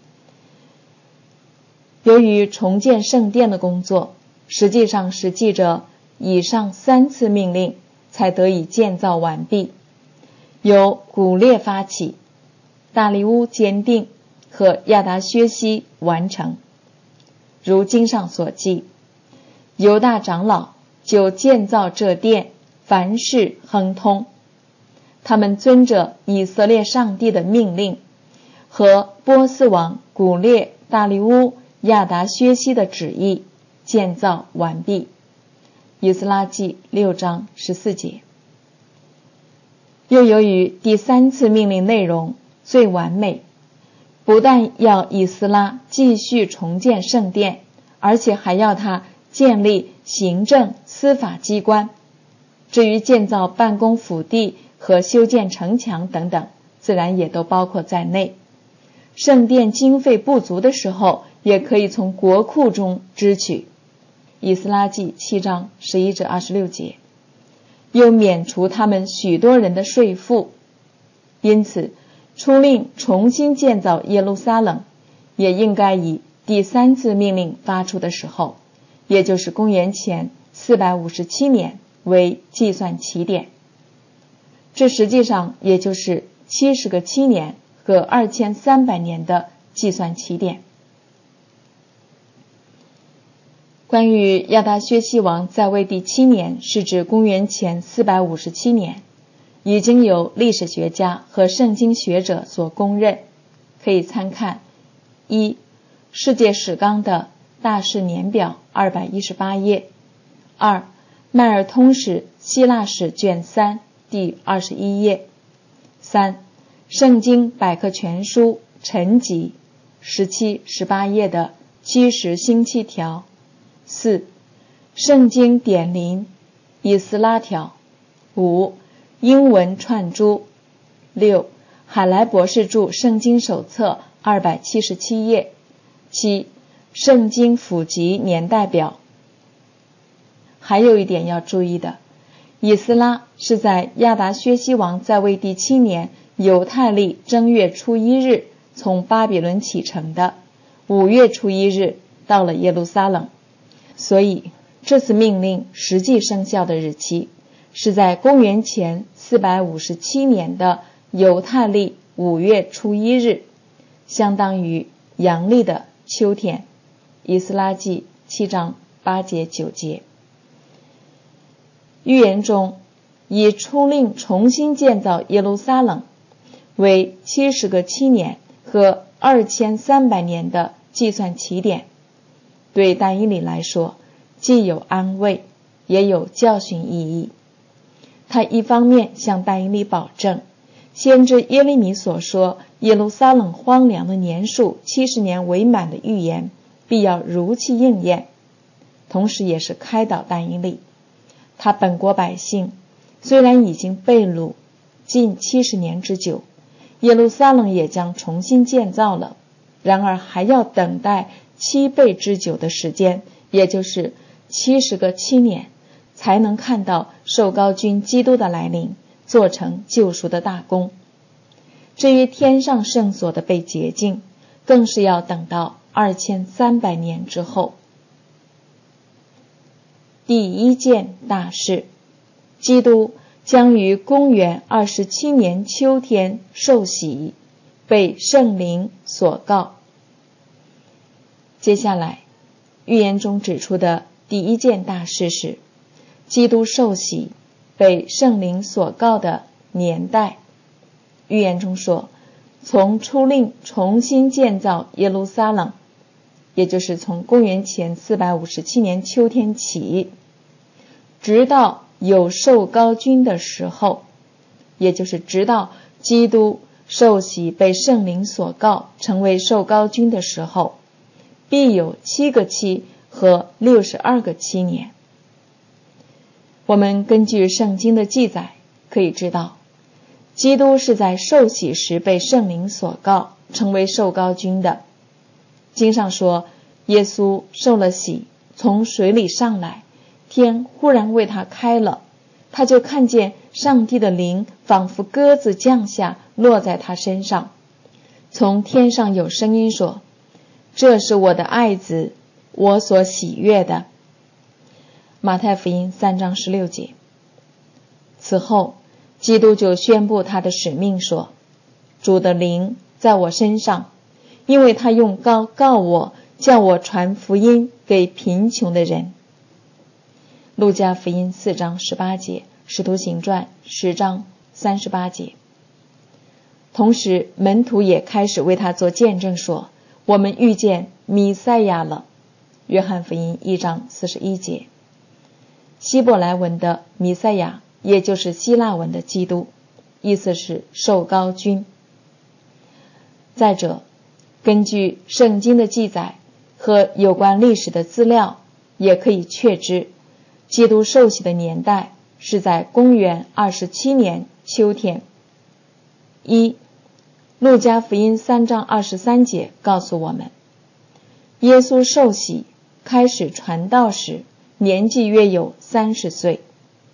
由于重建圣殿的工作实际上是记着以上三次命令才得以建造完毕，由古列发起，大利乌坚定和亚达薛西完成。如经上所记，犹大长老就建造这殿，凡事亨通。他们遵着以色列上帝的命令和波斯王古列、大利乌、亚达薛西的旨意建造完毕。以斯拉记六章十四节。又由于第三次命令内容最完美，不但要以斯拉继续重建圣殿，而且还要他建立行政司法机关。至于建造办公府地和修建城墙等等，自然也都包括在内。圣殿经费不足的时候，也可以从国库中支取。以斯拉记七章十一至二十六节。 又免除他们许多人的税赋。因此，出令重新建造耶路撒冷，也应该以第三次命令发出的时候，也就是公元前四百五十七年为计算起点。这实际上也就是七十个七年和二千三百年的计算起点。关于亚达薛西王在位第七年是指公元前四百五十七年，已经有历史学家和圣经学者所公认，可以参看一世界史纲的大事年表二百一十八页，二迈尔通史希腊史卷三第二十一页，三圣经百科全书陈集十七、十八页的七十星期条，四圣经典林以斯拉条，五英文串珠，六海莱博士著圣经手册二百七十七页，七圣经普及年代表。还有一点要注意的，以斯拉是在亚达薛西王在位第七年犹太历正月初一日从巴比伦启程的，五月初一日到了耶路撒冷，所以这次命令实际生效的日期是在公元前四百五十七年的犹太历五月初一日，相当于阳历的秋天。以斯拉记七章八节九节。预言中以出令重新建造耶路撒冷为七十个七年和二千三百年的计算起点，对但以理来说既有安慰也有教训意义。他一方面向但以理保证，先知耶利米所说耶路撒冷荒凉的年数七十年为满的预言必要如期应验，同时也是开导但以理，他本国百姓虽然已经被掳近七十年之久，耶路撒冷也将重新建造了，然而还要等待七倍之久的时间，也就是七十个七年，才能看到受膏君基督的来临，做成救赎的大功。至于天上圣所的被洁净，更是要等到二千三百年之后。第一件大事，基督将于公元二十七年秋天受洗，被圣灵所告。接下来预言中指出的第一件大事是基督受洗被圣灵所告的年代。预言中说，从出令重新建造耶路撒冷，也就是从公元前四百五十七年秋天起，直到有受膏君的时候，也就是直到基督受洗被圣灵所告成为受膏君的时候，必有七个七和六十二个七年。我们根据圣经的记载可以知道，基督是在受洗时被圣灵所告成为受膏君的。经上说，耶稣受了洗，从水里上来，天忽然为他开了，他就看见上帝的灵仿佛鸽子降下，落在他身上。从天上有声音说，这是我的爱子，我所喜悦的。马太福音三章十六节。此后基督就宣布他的使命说，主的灵在我身上，因为他用膏告我，叫我传福音给贫穷的人。路加福音四章十八节，使徒行传十章三十八节。同时门徒也开始为他做见证说，我们遇见弥赛亚了。约翰福音一章四十一节。希伯来文的弥赛亚也就是希腊文的基督，意思是受膏君。再者，根据圣经的记载和有关历史的资料，也可以确知基督受洗的年代是在公元二十七年秋天。一路加福音三章二十三节告诉我们，耶稣受洗开始传道时年纪约有三十岁。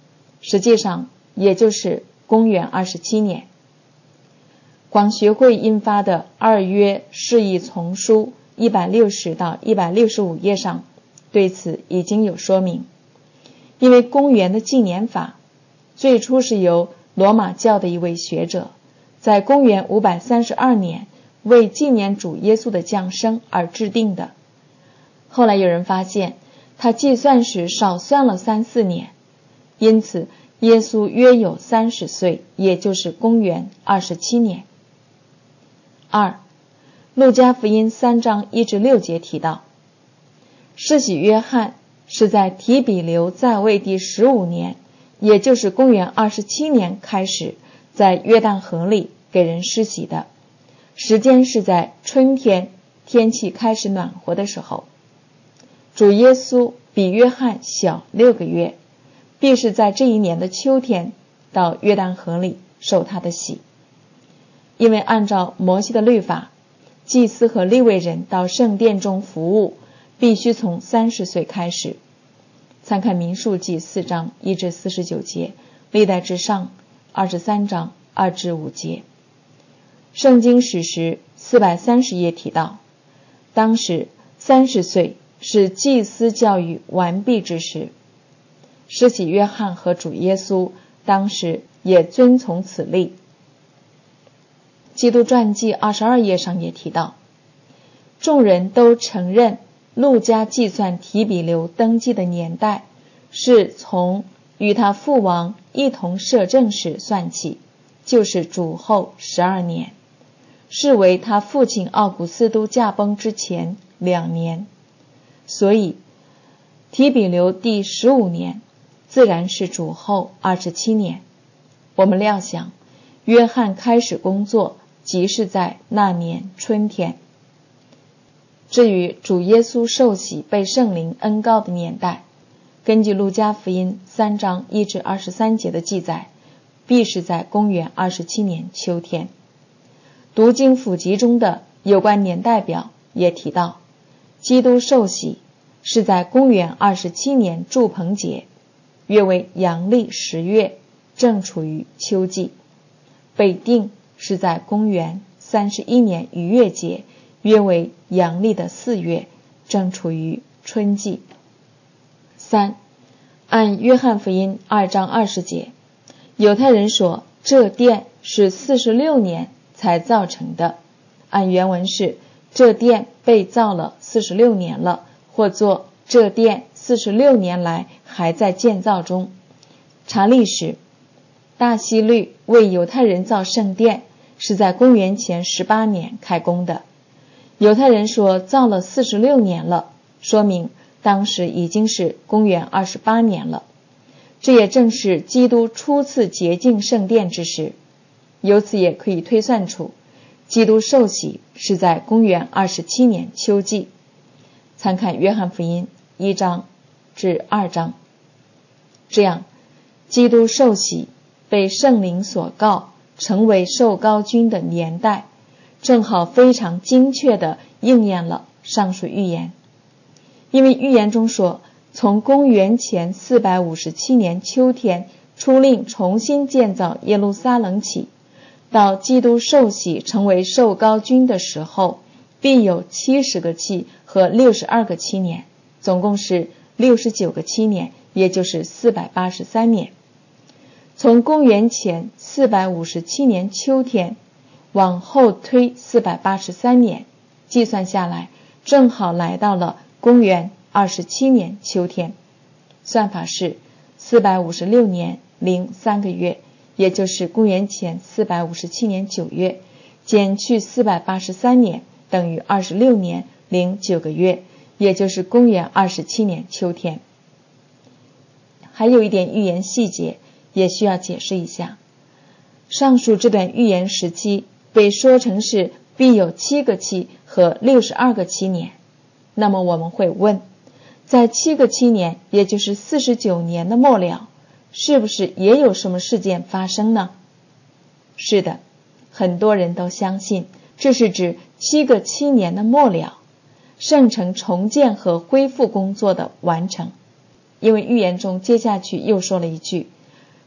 实际上也就是公元二十七年。广学会印发的二约释义丛书一百六十到一百六十五页上对此已经有说明。因为公元的纪年法最初是由罗马教的一位学者在公元五百三十二年为纪念主耶稣的降生而制定的，后来有人发现他计算时少算了三四年，因此耶稣约有三十岁，也就是公元二十七年。二，路加福音三章一至六节提到，施洗约翰是在提比留在位第十五年，也就是公元二十七年开始在约旦河里给人施洗的，时间是在春天，天气开始暖和的时候。主耶稣比约翰小六个月，必是在这一年的秋天到约旦河里受他的洗。因为按照摩西的律法，祭司和利未人到圣殿中服务必须从三十岁开始。参看民数记四章一至四十九节，历代志上二十三章二至五节。圣经史实四百三十页提到，当时三十岁是祭司教育完毕之时。施洗约翰和主耶稣当时也遵从此例。基督传记二十二页上也提到，众人都承认路加计算提比留登基的年代是从与他父王一同摄政时算起，就是主后十二年，是为他父亲奥古斯都驾崩之前两年，所以提比留第十五年自然是主后二十七年。我们料想约翰开始工作即是在那年春天。至于主耶稣受洗被圣灵恩膏的年代，根据路加福音三章一至二十三节的记载，必是在公元二十七年秋天。读经辅集中的有关年代表也提到，基督受洗是在公元二十七年住棚节，约为阳历十月，正处于秋季。北定是在公元三十一年逾越节，约为阳历的四月，正处于春季。三，按约翰福音二章二十节，犹太人说这殿是四十六年才造成的，按原文是这殿被造了四十六年了，或作这殿四十六年来还在建造中。查历史，大希律为犹太人造圣殿是在公元前十八年开工的。犹太人说造了四十六年了，说明当时已经是公元二十八年了。这也正是基督初次洁净圣殿之时。由此也可以推算出基督受洗是在公元二十七年秋季。参看约翰福音一章至二章。这样基督受洗被圣灵所告，成为受膏君的年代，正好非常精确地应验了上述预言。因为预言中说，从公元前四百五十七年秋天出令重新建造耶路撒冷起，到基督受洗成为受膏君的时候，必有七十个期和六十二个期年，总共是六十九个期年，也就是四百八十三年。从公元前四百五十七年秋天往后推四百八十三年，计算下来正好来到了公元二十七年秋天。算法是四百五十六年零三个月，也就是公元前四百五十七年九月，减去四百八十三年等于二十六年零九个月，也就是公元二十七年秋天。还有一点预言细节也需要解释一下。上述这段预言时期被说成是必有七个期和六十二个期年，那么我们会问，在七个期年，也就是四十九年的末了，是不是也有什么事件发生呢？是的，很多人都相信这是指七个期年的末了，圣城重建和恢复工作的完成。因为预言中接下去又说了一句，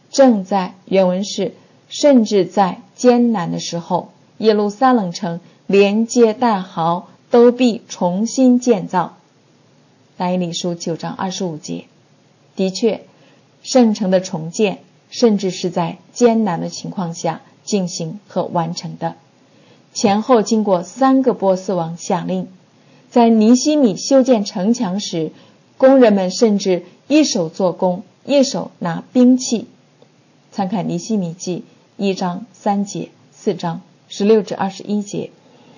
正在原文是甚至在艰难的时候，耶路撒冷城连街带壕都必重新建造。但以理书九章二十五节，的确，圣城的重建甚至是在艰难的情况下进行和完成的，前后经过三个波斯王下令。在尼希米修建城墙时，工人们甚至一手做工，一手拿兵器。参看尼希米记一章三节，四章十六至二十一节。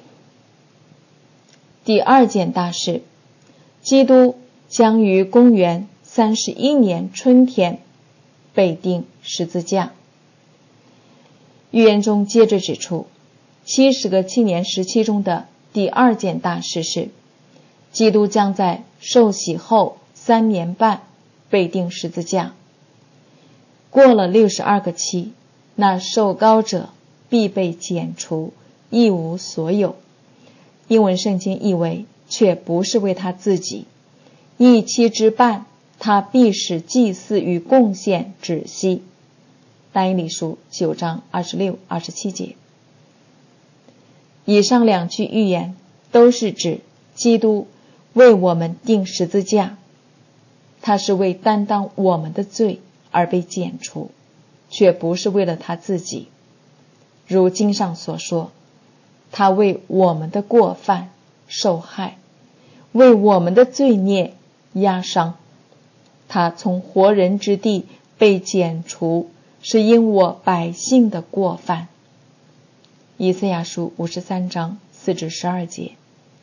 第二件大事，基督将于公元三十一年春天被钉十字架。预言中接着指出，七十个七年时期中的第二件大事是，基督将在受洗后三年半被钉十字架。过了六十二个期，那受膏者必被剪除，一无所有。英文圣经译为，却不是为他自己，一期之半，他必使祭祀与贡献止息。但以理书九章二十六、二十七节。以上两句预言都是指基督为我们钉十字架，他是为担当我们的罪而被剪除，却不是为了他自己。如经上所说，他为我们的过犯受害，为我们的罪孽压伤。他从活人之地被剪除，是因我百姓的过犯。以赛亚书五十三章四至十二节。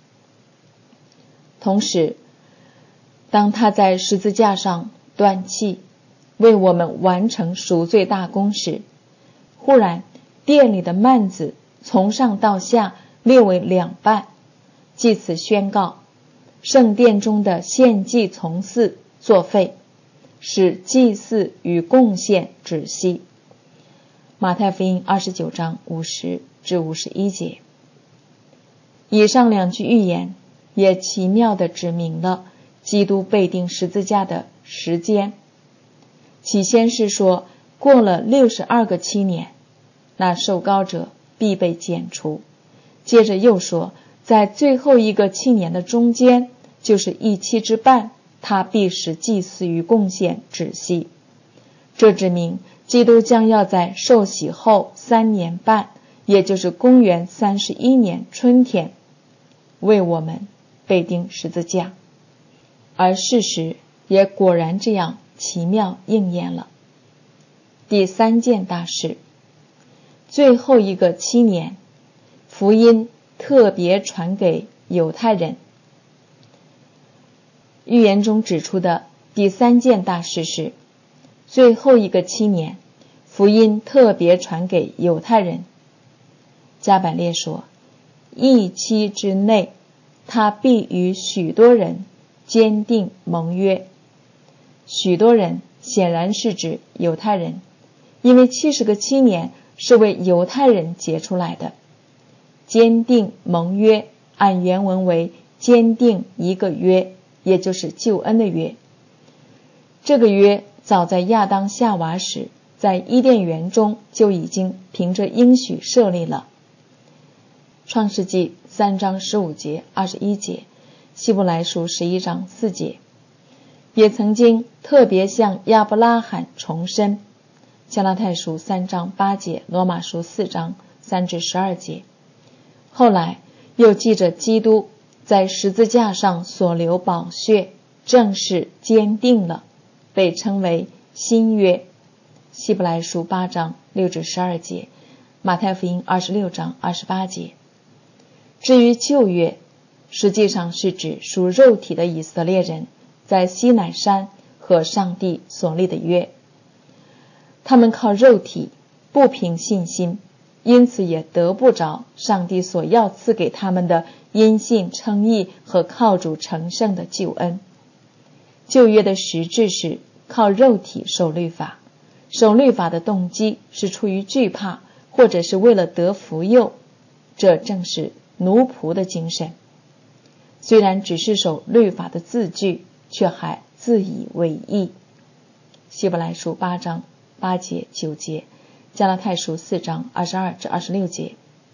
同时，当他在十字架上断气，为我们完成赎罪大功时，忽然殿里的幔子从上到下裂为两半，即此宣告圣殿中的献祭从祀作废，使祭祀与贡献止息。马太福音二十九章五十至五十一节。以上两句预言也奇妙地指明了基督被钉十字架的时间。起先是说过了六十二个七年，那受膏者必被剪除，接着又说在最后一个七年的中间，就是一期之半，他必使祭祀与贡献止息。这指明基督将要在受洗后三年半，也就是公元三十一年春天，为我们被钉十字架。而事实也果然这样奇妙应验了。第三件大事，最后一个七年，福音特别传给犹太人。预言中指出的第三件大事是，最后一个七年，福音特别传给犹太人。加百列说，一期之内，他必与许多人坚定盟约。许多人显然是指犹太人，因为七十个七年是为犹太人结出来的。坚定盟约按原文为坚定一个约，也就是救恩的约。这个约早在亚当夏娃时，在伊甸园中就已经凭着应许设立了。创世纪三章十五节、二十一节，希伯来书十一章四节，也曾经特别向亚伯拉罕重申。加拉太书三章八节，罗马书四章三至十二节。后来又记着基督在十字架上所流宝血，正是坚定了，被称为新约。希伯来书八章六至十二节，马太福音二十六章二十八节。至于旧约，实际上是指属肉体的以色列人在西乃山和上帝所立的约。他们靠肉体，不凭信心，因此也得不着上帝所要赐给他们的因信称义和靠主成圣的救恩。旧约的实质是靠肉体守律法，守律法的动机是出于惧怕，或者是为了得福佑，这正是奴仆的精神。虽然只是守律法的字句，却还自以为义。希伯来书八章八节、九节，加拉太书四章二十二至二十六节。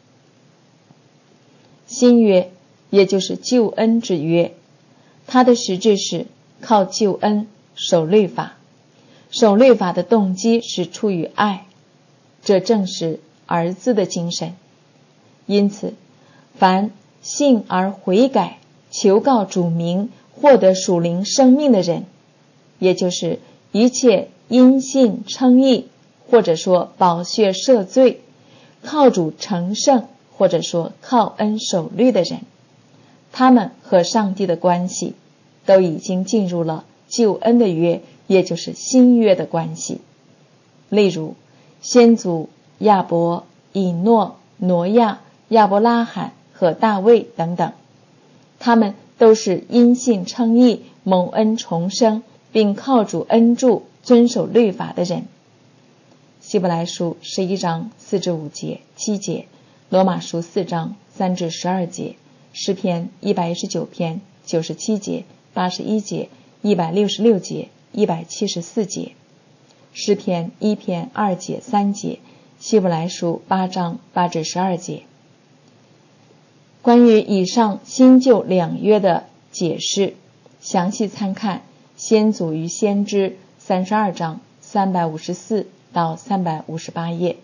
新约也就是救恩之约，它的实质是靠救恩守律法，守律法的动机是出于爱，这正是儿子的精神。因此凡信而悔改，求告主名，获得属灵生命的人，也就是一切因信称义，或者说宝血赦罪，靠主成圣，或者说靠恩守律的人，他们和上帝的关系都已经进入了救恩的约，也就是新约的关系。例如先祖亚伯、以诺、挪亚、亚伯拉罕和大卫等等，他们都是因信称义，蒙恩重生，并靠主恩助遵守律法的人。希伯来书十一章四至五节、七节，罗马书四章三至十二节，诗篇一百一十九篇九十七节、八十一节、一百六十六节、一百七十四节，诗篇一篇二节、三节，希伯来书八章八至十二节。关于以上新旧两约的解释，详细参看先祖与先知三十二章三百五十四到三百五十八页。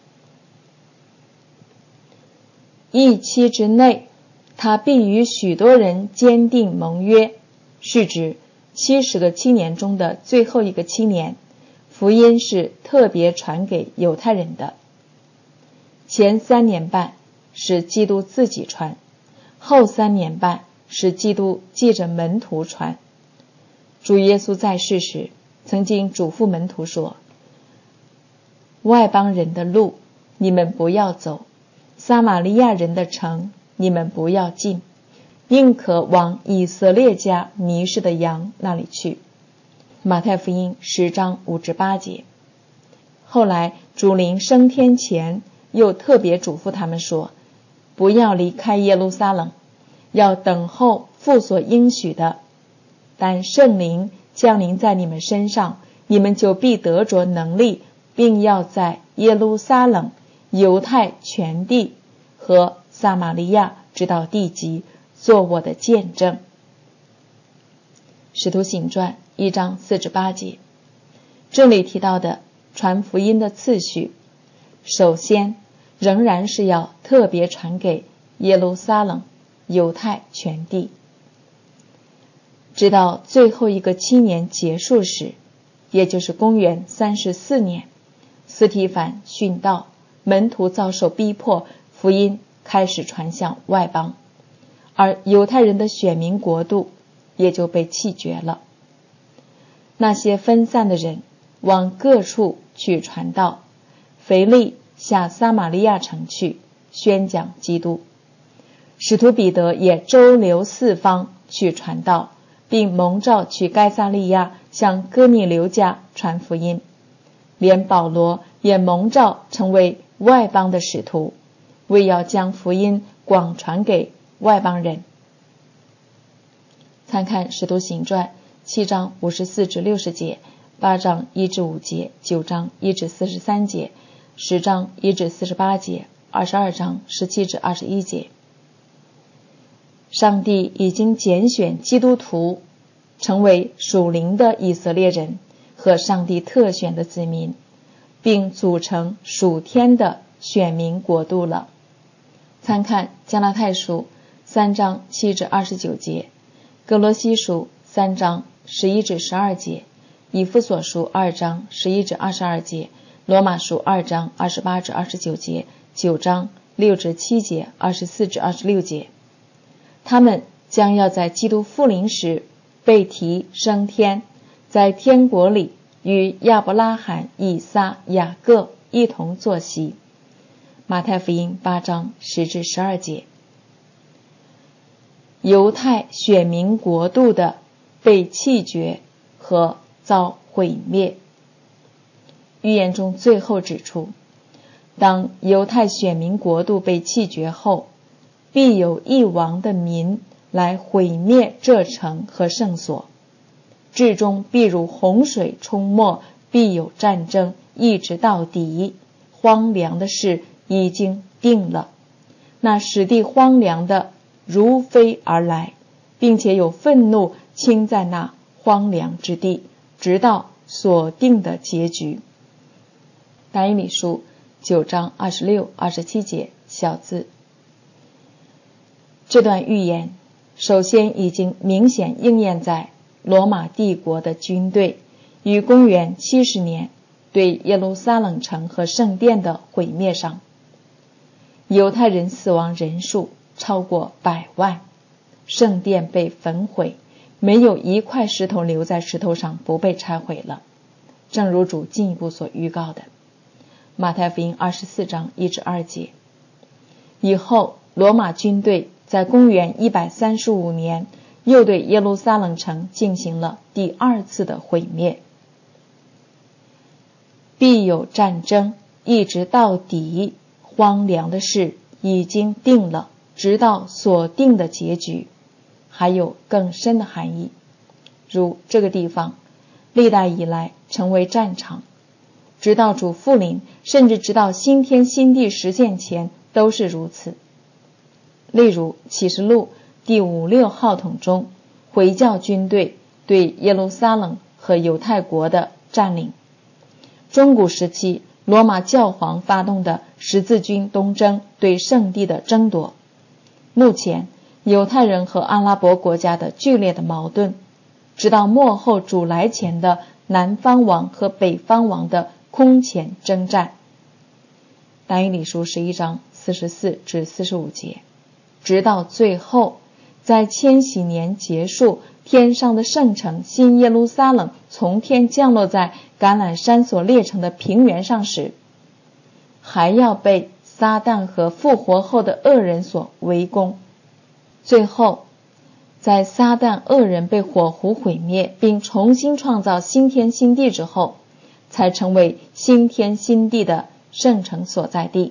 一期之内，他必与许多人坚定盟约，是指七十个七年中的最后一个七年，福音是特别传给犹太人的。前三年半是基督自己传，后三年半是基督借着门徒传。主耶稣在世时曾经嘱咐门徒说，外邦人的路你们不要走，撒玛利亚人的城你们不要进，宁可往以色列家迷失的羊那里去。马太福音十章五至八节。后来主临升天前又特别嘱咐他们说，不要离开耶路撒冷，要等候父所应许的，但圣灵降临在你们身上，你们就必得着能力，并要在耶路撒冷、犹太全地和撒玛利亚直到地极做我的见证。使徒行传一章四至八节。这里提到的传福音的次序，首先仍然是要特别传给耶路撒冷、犹太全地，直到最后一个七年结束时，也就是公元三十四年，司提反殉道，门徒遭受逼迫，福音开始传向外邦，而犹太人的选民国度也就被弃绝了。那些分散的人往各处去传道，腓利下撒玛利亚城去宣讲基督，使徒彼得也周流四方去传道，并蒙召去该撒利亚向哥尼流家传福音。连保罗也蒙召成为外邦的使徒，为要将福音广传给外邦人。参看使徒行传七章五十四至六十节，八章一至五节，九章一至四十三节，十章一至四十八节，二十二章十七至二十一节。上帝已经拣选基督徒成为属灵的以色列人和上帝特选的子民，并组成属天的选民国度了。参看加拉太书三章七至二十九节，哥罗西书三章十一至十二节，以弗所书二章十一至二十二节，罗马书二章二十八至二十九节，九章六至七节，二十四至二十六节。他们将要在基督复临时被提升天，在天国里与亚伯拉罕、以撒、雅各一同坐席。马太福音八章十至十二节。犹太选民国度的被弃绝和遭毁灭。预言中最后指出，当犹太选民国度被弃绝后，必有一王的民来毁灭这城和圣所，至终必如洪水冲没，必有战争， 一直到底，荒凉的事已经定了。那使地荒凉的如飞而来，并且有愤怒倾在那荒凉之地，直到所定的结局。但以理书九章二十六、二十七节小字。这段预言首先已经明显应验在罗马帝国的军队于公元七十年对耶路撒冷城和圣殿的毁灭上。犹太人死亡人数超过百万，圣殿被焚毁，没有一块石头留在石头上不被拆毁了，正如主进一步所预告的。马太福音二十四章一至二节。以后罗马军队在公元一百三十五年又对耶路撒冷城进行了第二次的毁灭。必有战争，一直到底，荒凉的事已经定了，直到所定的结局。还有更深的含义，如这个地方历代以来成为战场，直到主复临，甚至直到新天新地实现前都是如此。例如启示录第五六号筒中回教军队对耶路撒冷和犹太国的占领，中古时期罗马教皇发动的十字军东征对圣地的争夺，目前犹太人和阿拉伯国家的剧烈的矛盾，直到末后主来前的南方王和北方王的空前征战。但以理书十一章四十四至四十五节。直到最后，在千禧年结束，天上的圣城新耶路撒冷从天降落在橄榄山所列成的平原上时，还要被撒旦和复活后的恶人所围攻。最后在撒旦恶人被火湖毁灭并重新创造新天新地之后，才成为新天新地的圣城所在地。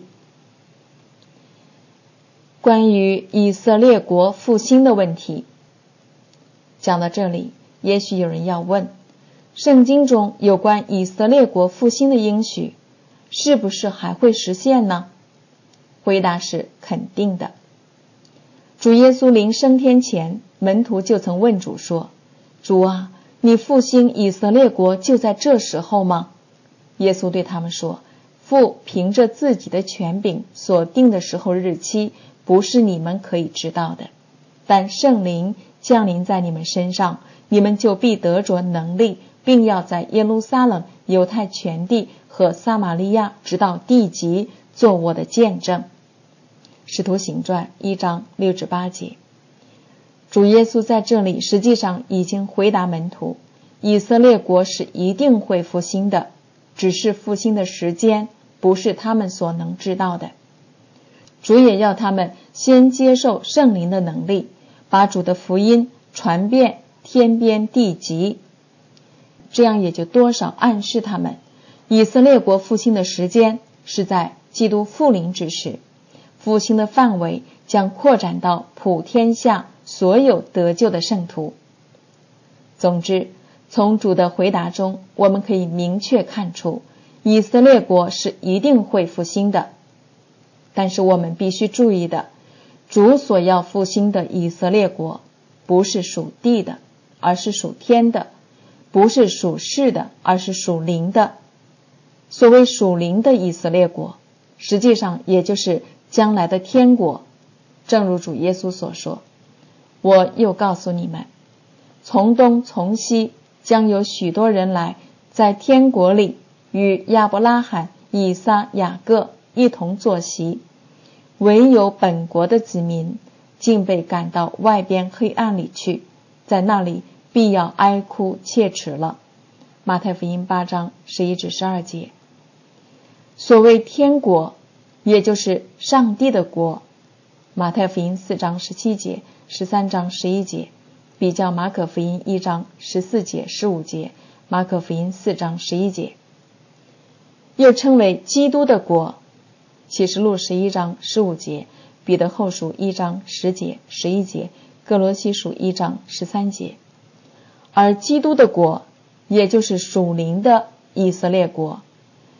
关于以色列国复兴的问题，讲到这里，也许有人要问，圣经中有关以色列国复兴的应许是不是还会实现呢？回答是肯定的。主耶稣临升天前，门徒就曾问主说，主啊，你复兴以色列国就在这时候吗？耶稣对他们说，父凭着自己的权柄所定的时候日期，不是你们可以知道的，但圣灵降临在你们身上，你们就必得着能力，并要在耶路撒冷、犹太全地和撒玛利亚直到地极做我的见证。使徒行传一章六至八节。主耶稣在这里实际上已经回答门徒，以色列国是一定会复兴的，只是复兴的时间不是他们所能知道的。主也要他们先接受圣灵的能力，把主的福音传遍天边地极，这样也就多少暗示他们，以色列国复兴的时间是在基督复临之时，复兴的范围将扩展到普天下所有得救的圣徒。总之，从主的回答中，我们可以明确看出，以色列国是一定会复兴的。但是我们必须注意的，主所要复兴的以色列国，不是属地的，而是属天的；不是属世的，而是属灵的。所谓属灵的以色列国，实际上也就是将来的天国。正如主耶稣所说，我又告诉你们，从东从西将有许多人来，在天国里与亚伯拉罕、以撒、雅各一同坐席，唯有本国的子民竟被赶到外边黑暗里去，在那里必要哀哭切齿了。马太福音八章十一至十二节。所谓天国，也就是上帝的国。马太福音四章十七节、十三章十一节，比较马可福音一章十四节、十五节，马可福音四章十一节。又称为基督的国，启示录十一章十五节，彼得后书一章十节、十一节，哥罗西书一章十三节。而基督的国，也就是属灵的以色列国，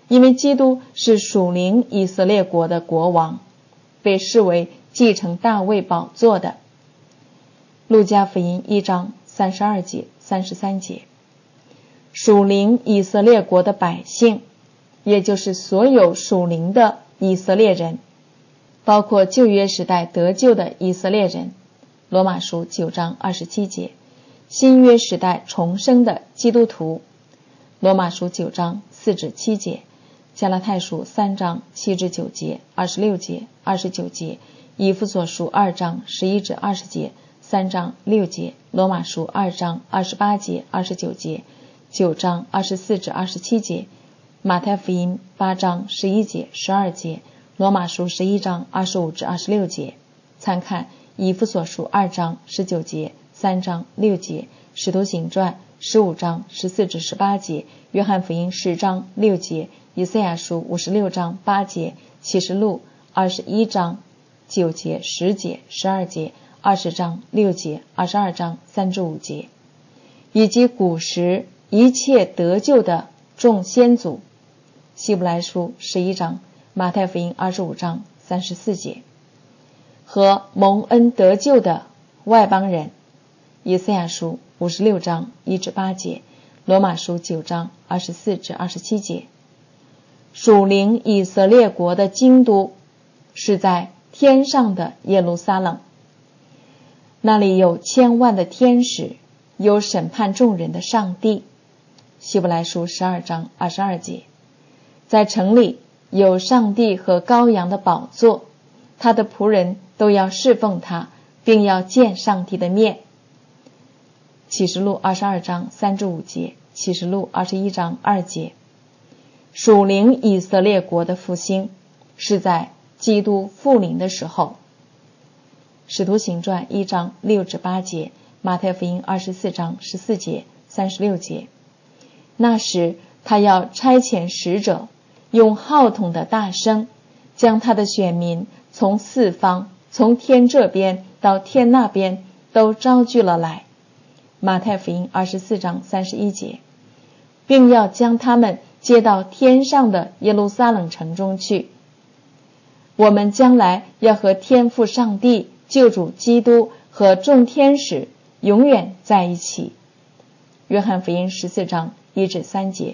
因为基督是属灵以色列国的国王，被视为继承大卫宝座的。路加福音一章三十二节、三十三节。属灵以色列国的百姓，也就是所有属灵的以色列人，包括旧约时代得救的以色列人，罗马书九章二十七节；新约时代重生的基督徒，罗马书九章四至七节；加拉太书三章七至九节、二十六节、二十九节；以弗所书二章十一至二十节、三章六节；罗马书二章二十八节、二十九节、九章二十四至二十七节；马太福音八章十一节、十二节；罗马书十一章二十五至二十六节。参看以弗所书二章十九节、三章六节；使徒行传十五章十四至十八节；约翰福音十章六节；以赛亚书五十六章八节；启示录二十一章九节、十节、十二节；二十章六节；二十二章三至五节，以及古时一切得救的众先祖，希伯来书十一章、马太福音二十五章三十四节，和蒙恩得救的外邦人，以赛亚书五十六章一至八节，罗马书九章二十四至二十七节。属灵以色列国的京都是在天上的耶路撒冷，那里有千万的天使，有审判众人的上帝，希伯来书十二章二十二节。在城里有上帝和羔羊的宝座，他的仆人都要侍奉他，并要见上帝的面，启示录二十二章三至五节，启示录二十一章二节。属灵以色列国的复兴是在基督复临的时候，使徒行传一章六至八节，马太福音二十四章十四节、三十六节。那时他要差遣使者，用号筒的大声，将他的选民从四方，从天这边到天那边都招聚了来，马太福音二十四章三十一节，并要将他们接到天上的耶路撒冷城中去。我们将来要和天父上帝、救主基督和众天使永远在一起。约翰福音十四章一至三节。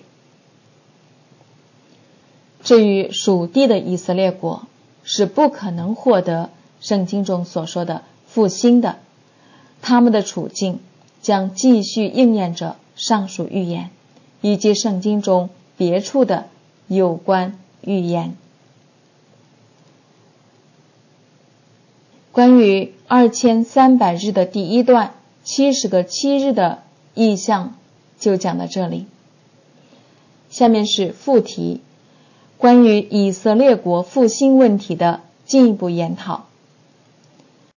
至于属地的以色列国，是不可能获得圣经中所说的复兴的，他们的处境将继续应验着上述预言，以及圣经中别处的有关预言。关于二千三百日的第一段七十个七日的意象就讲到这里。下面是副题，关于以色列国复兴问题的进一步研讨。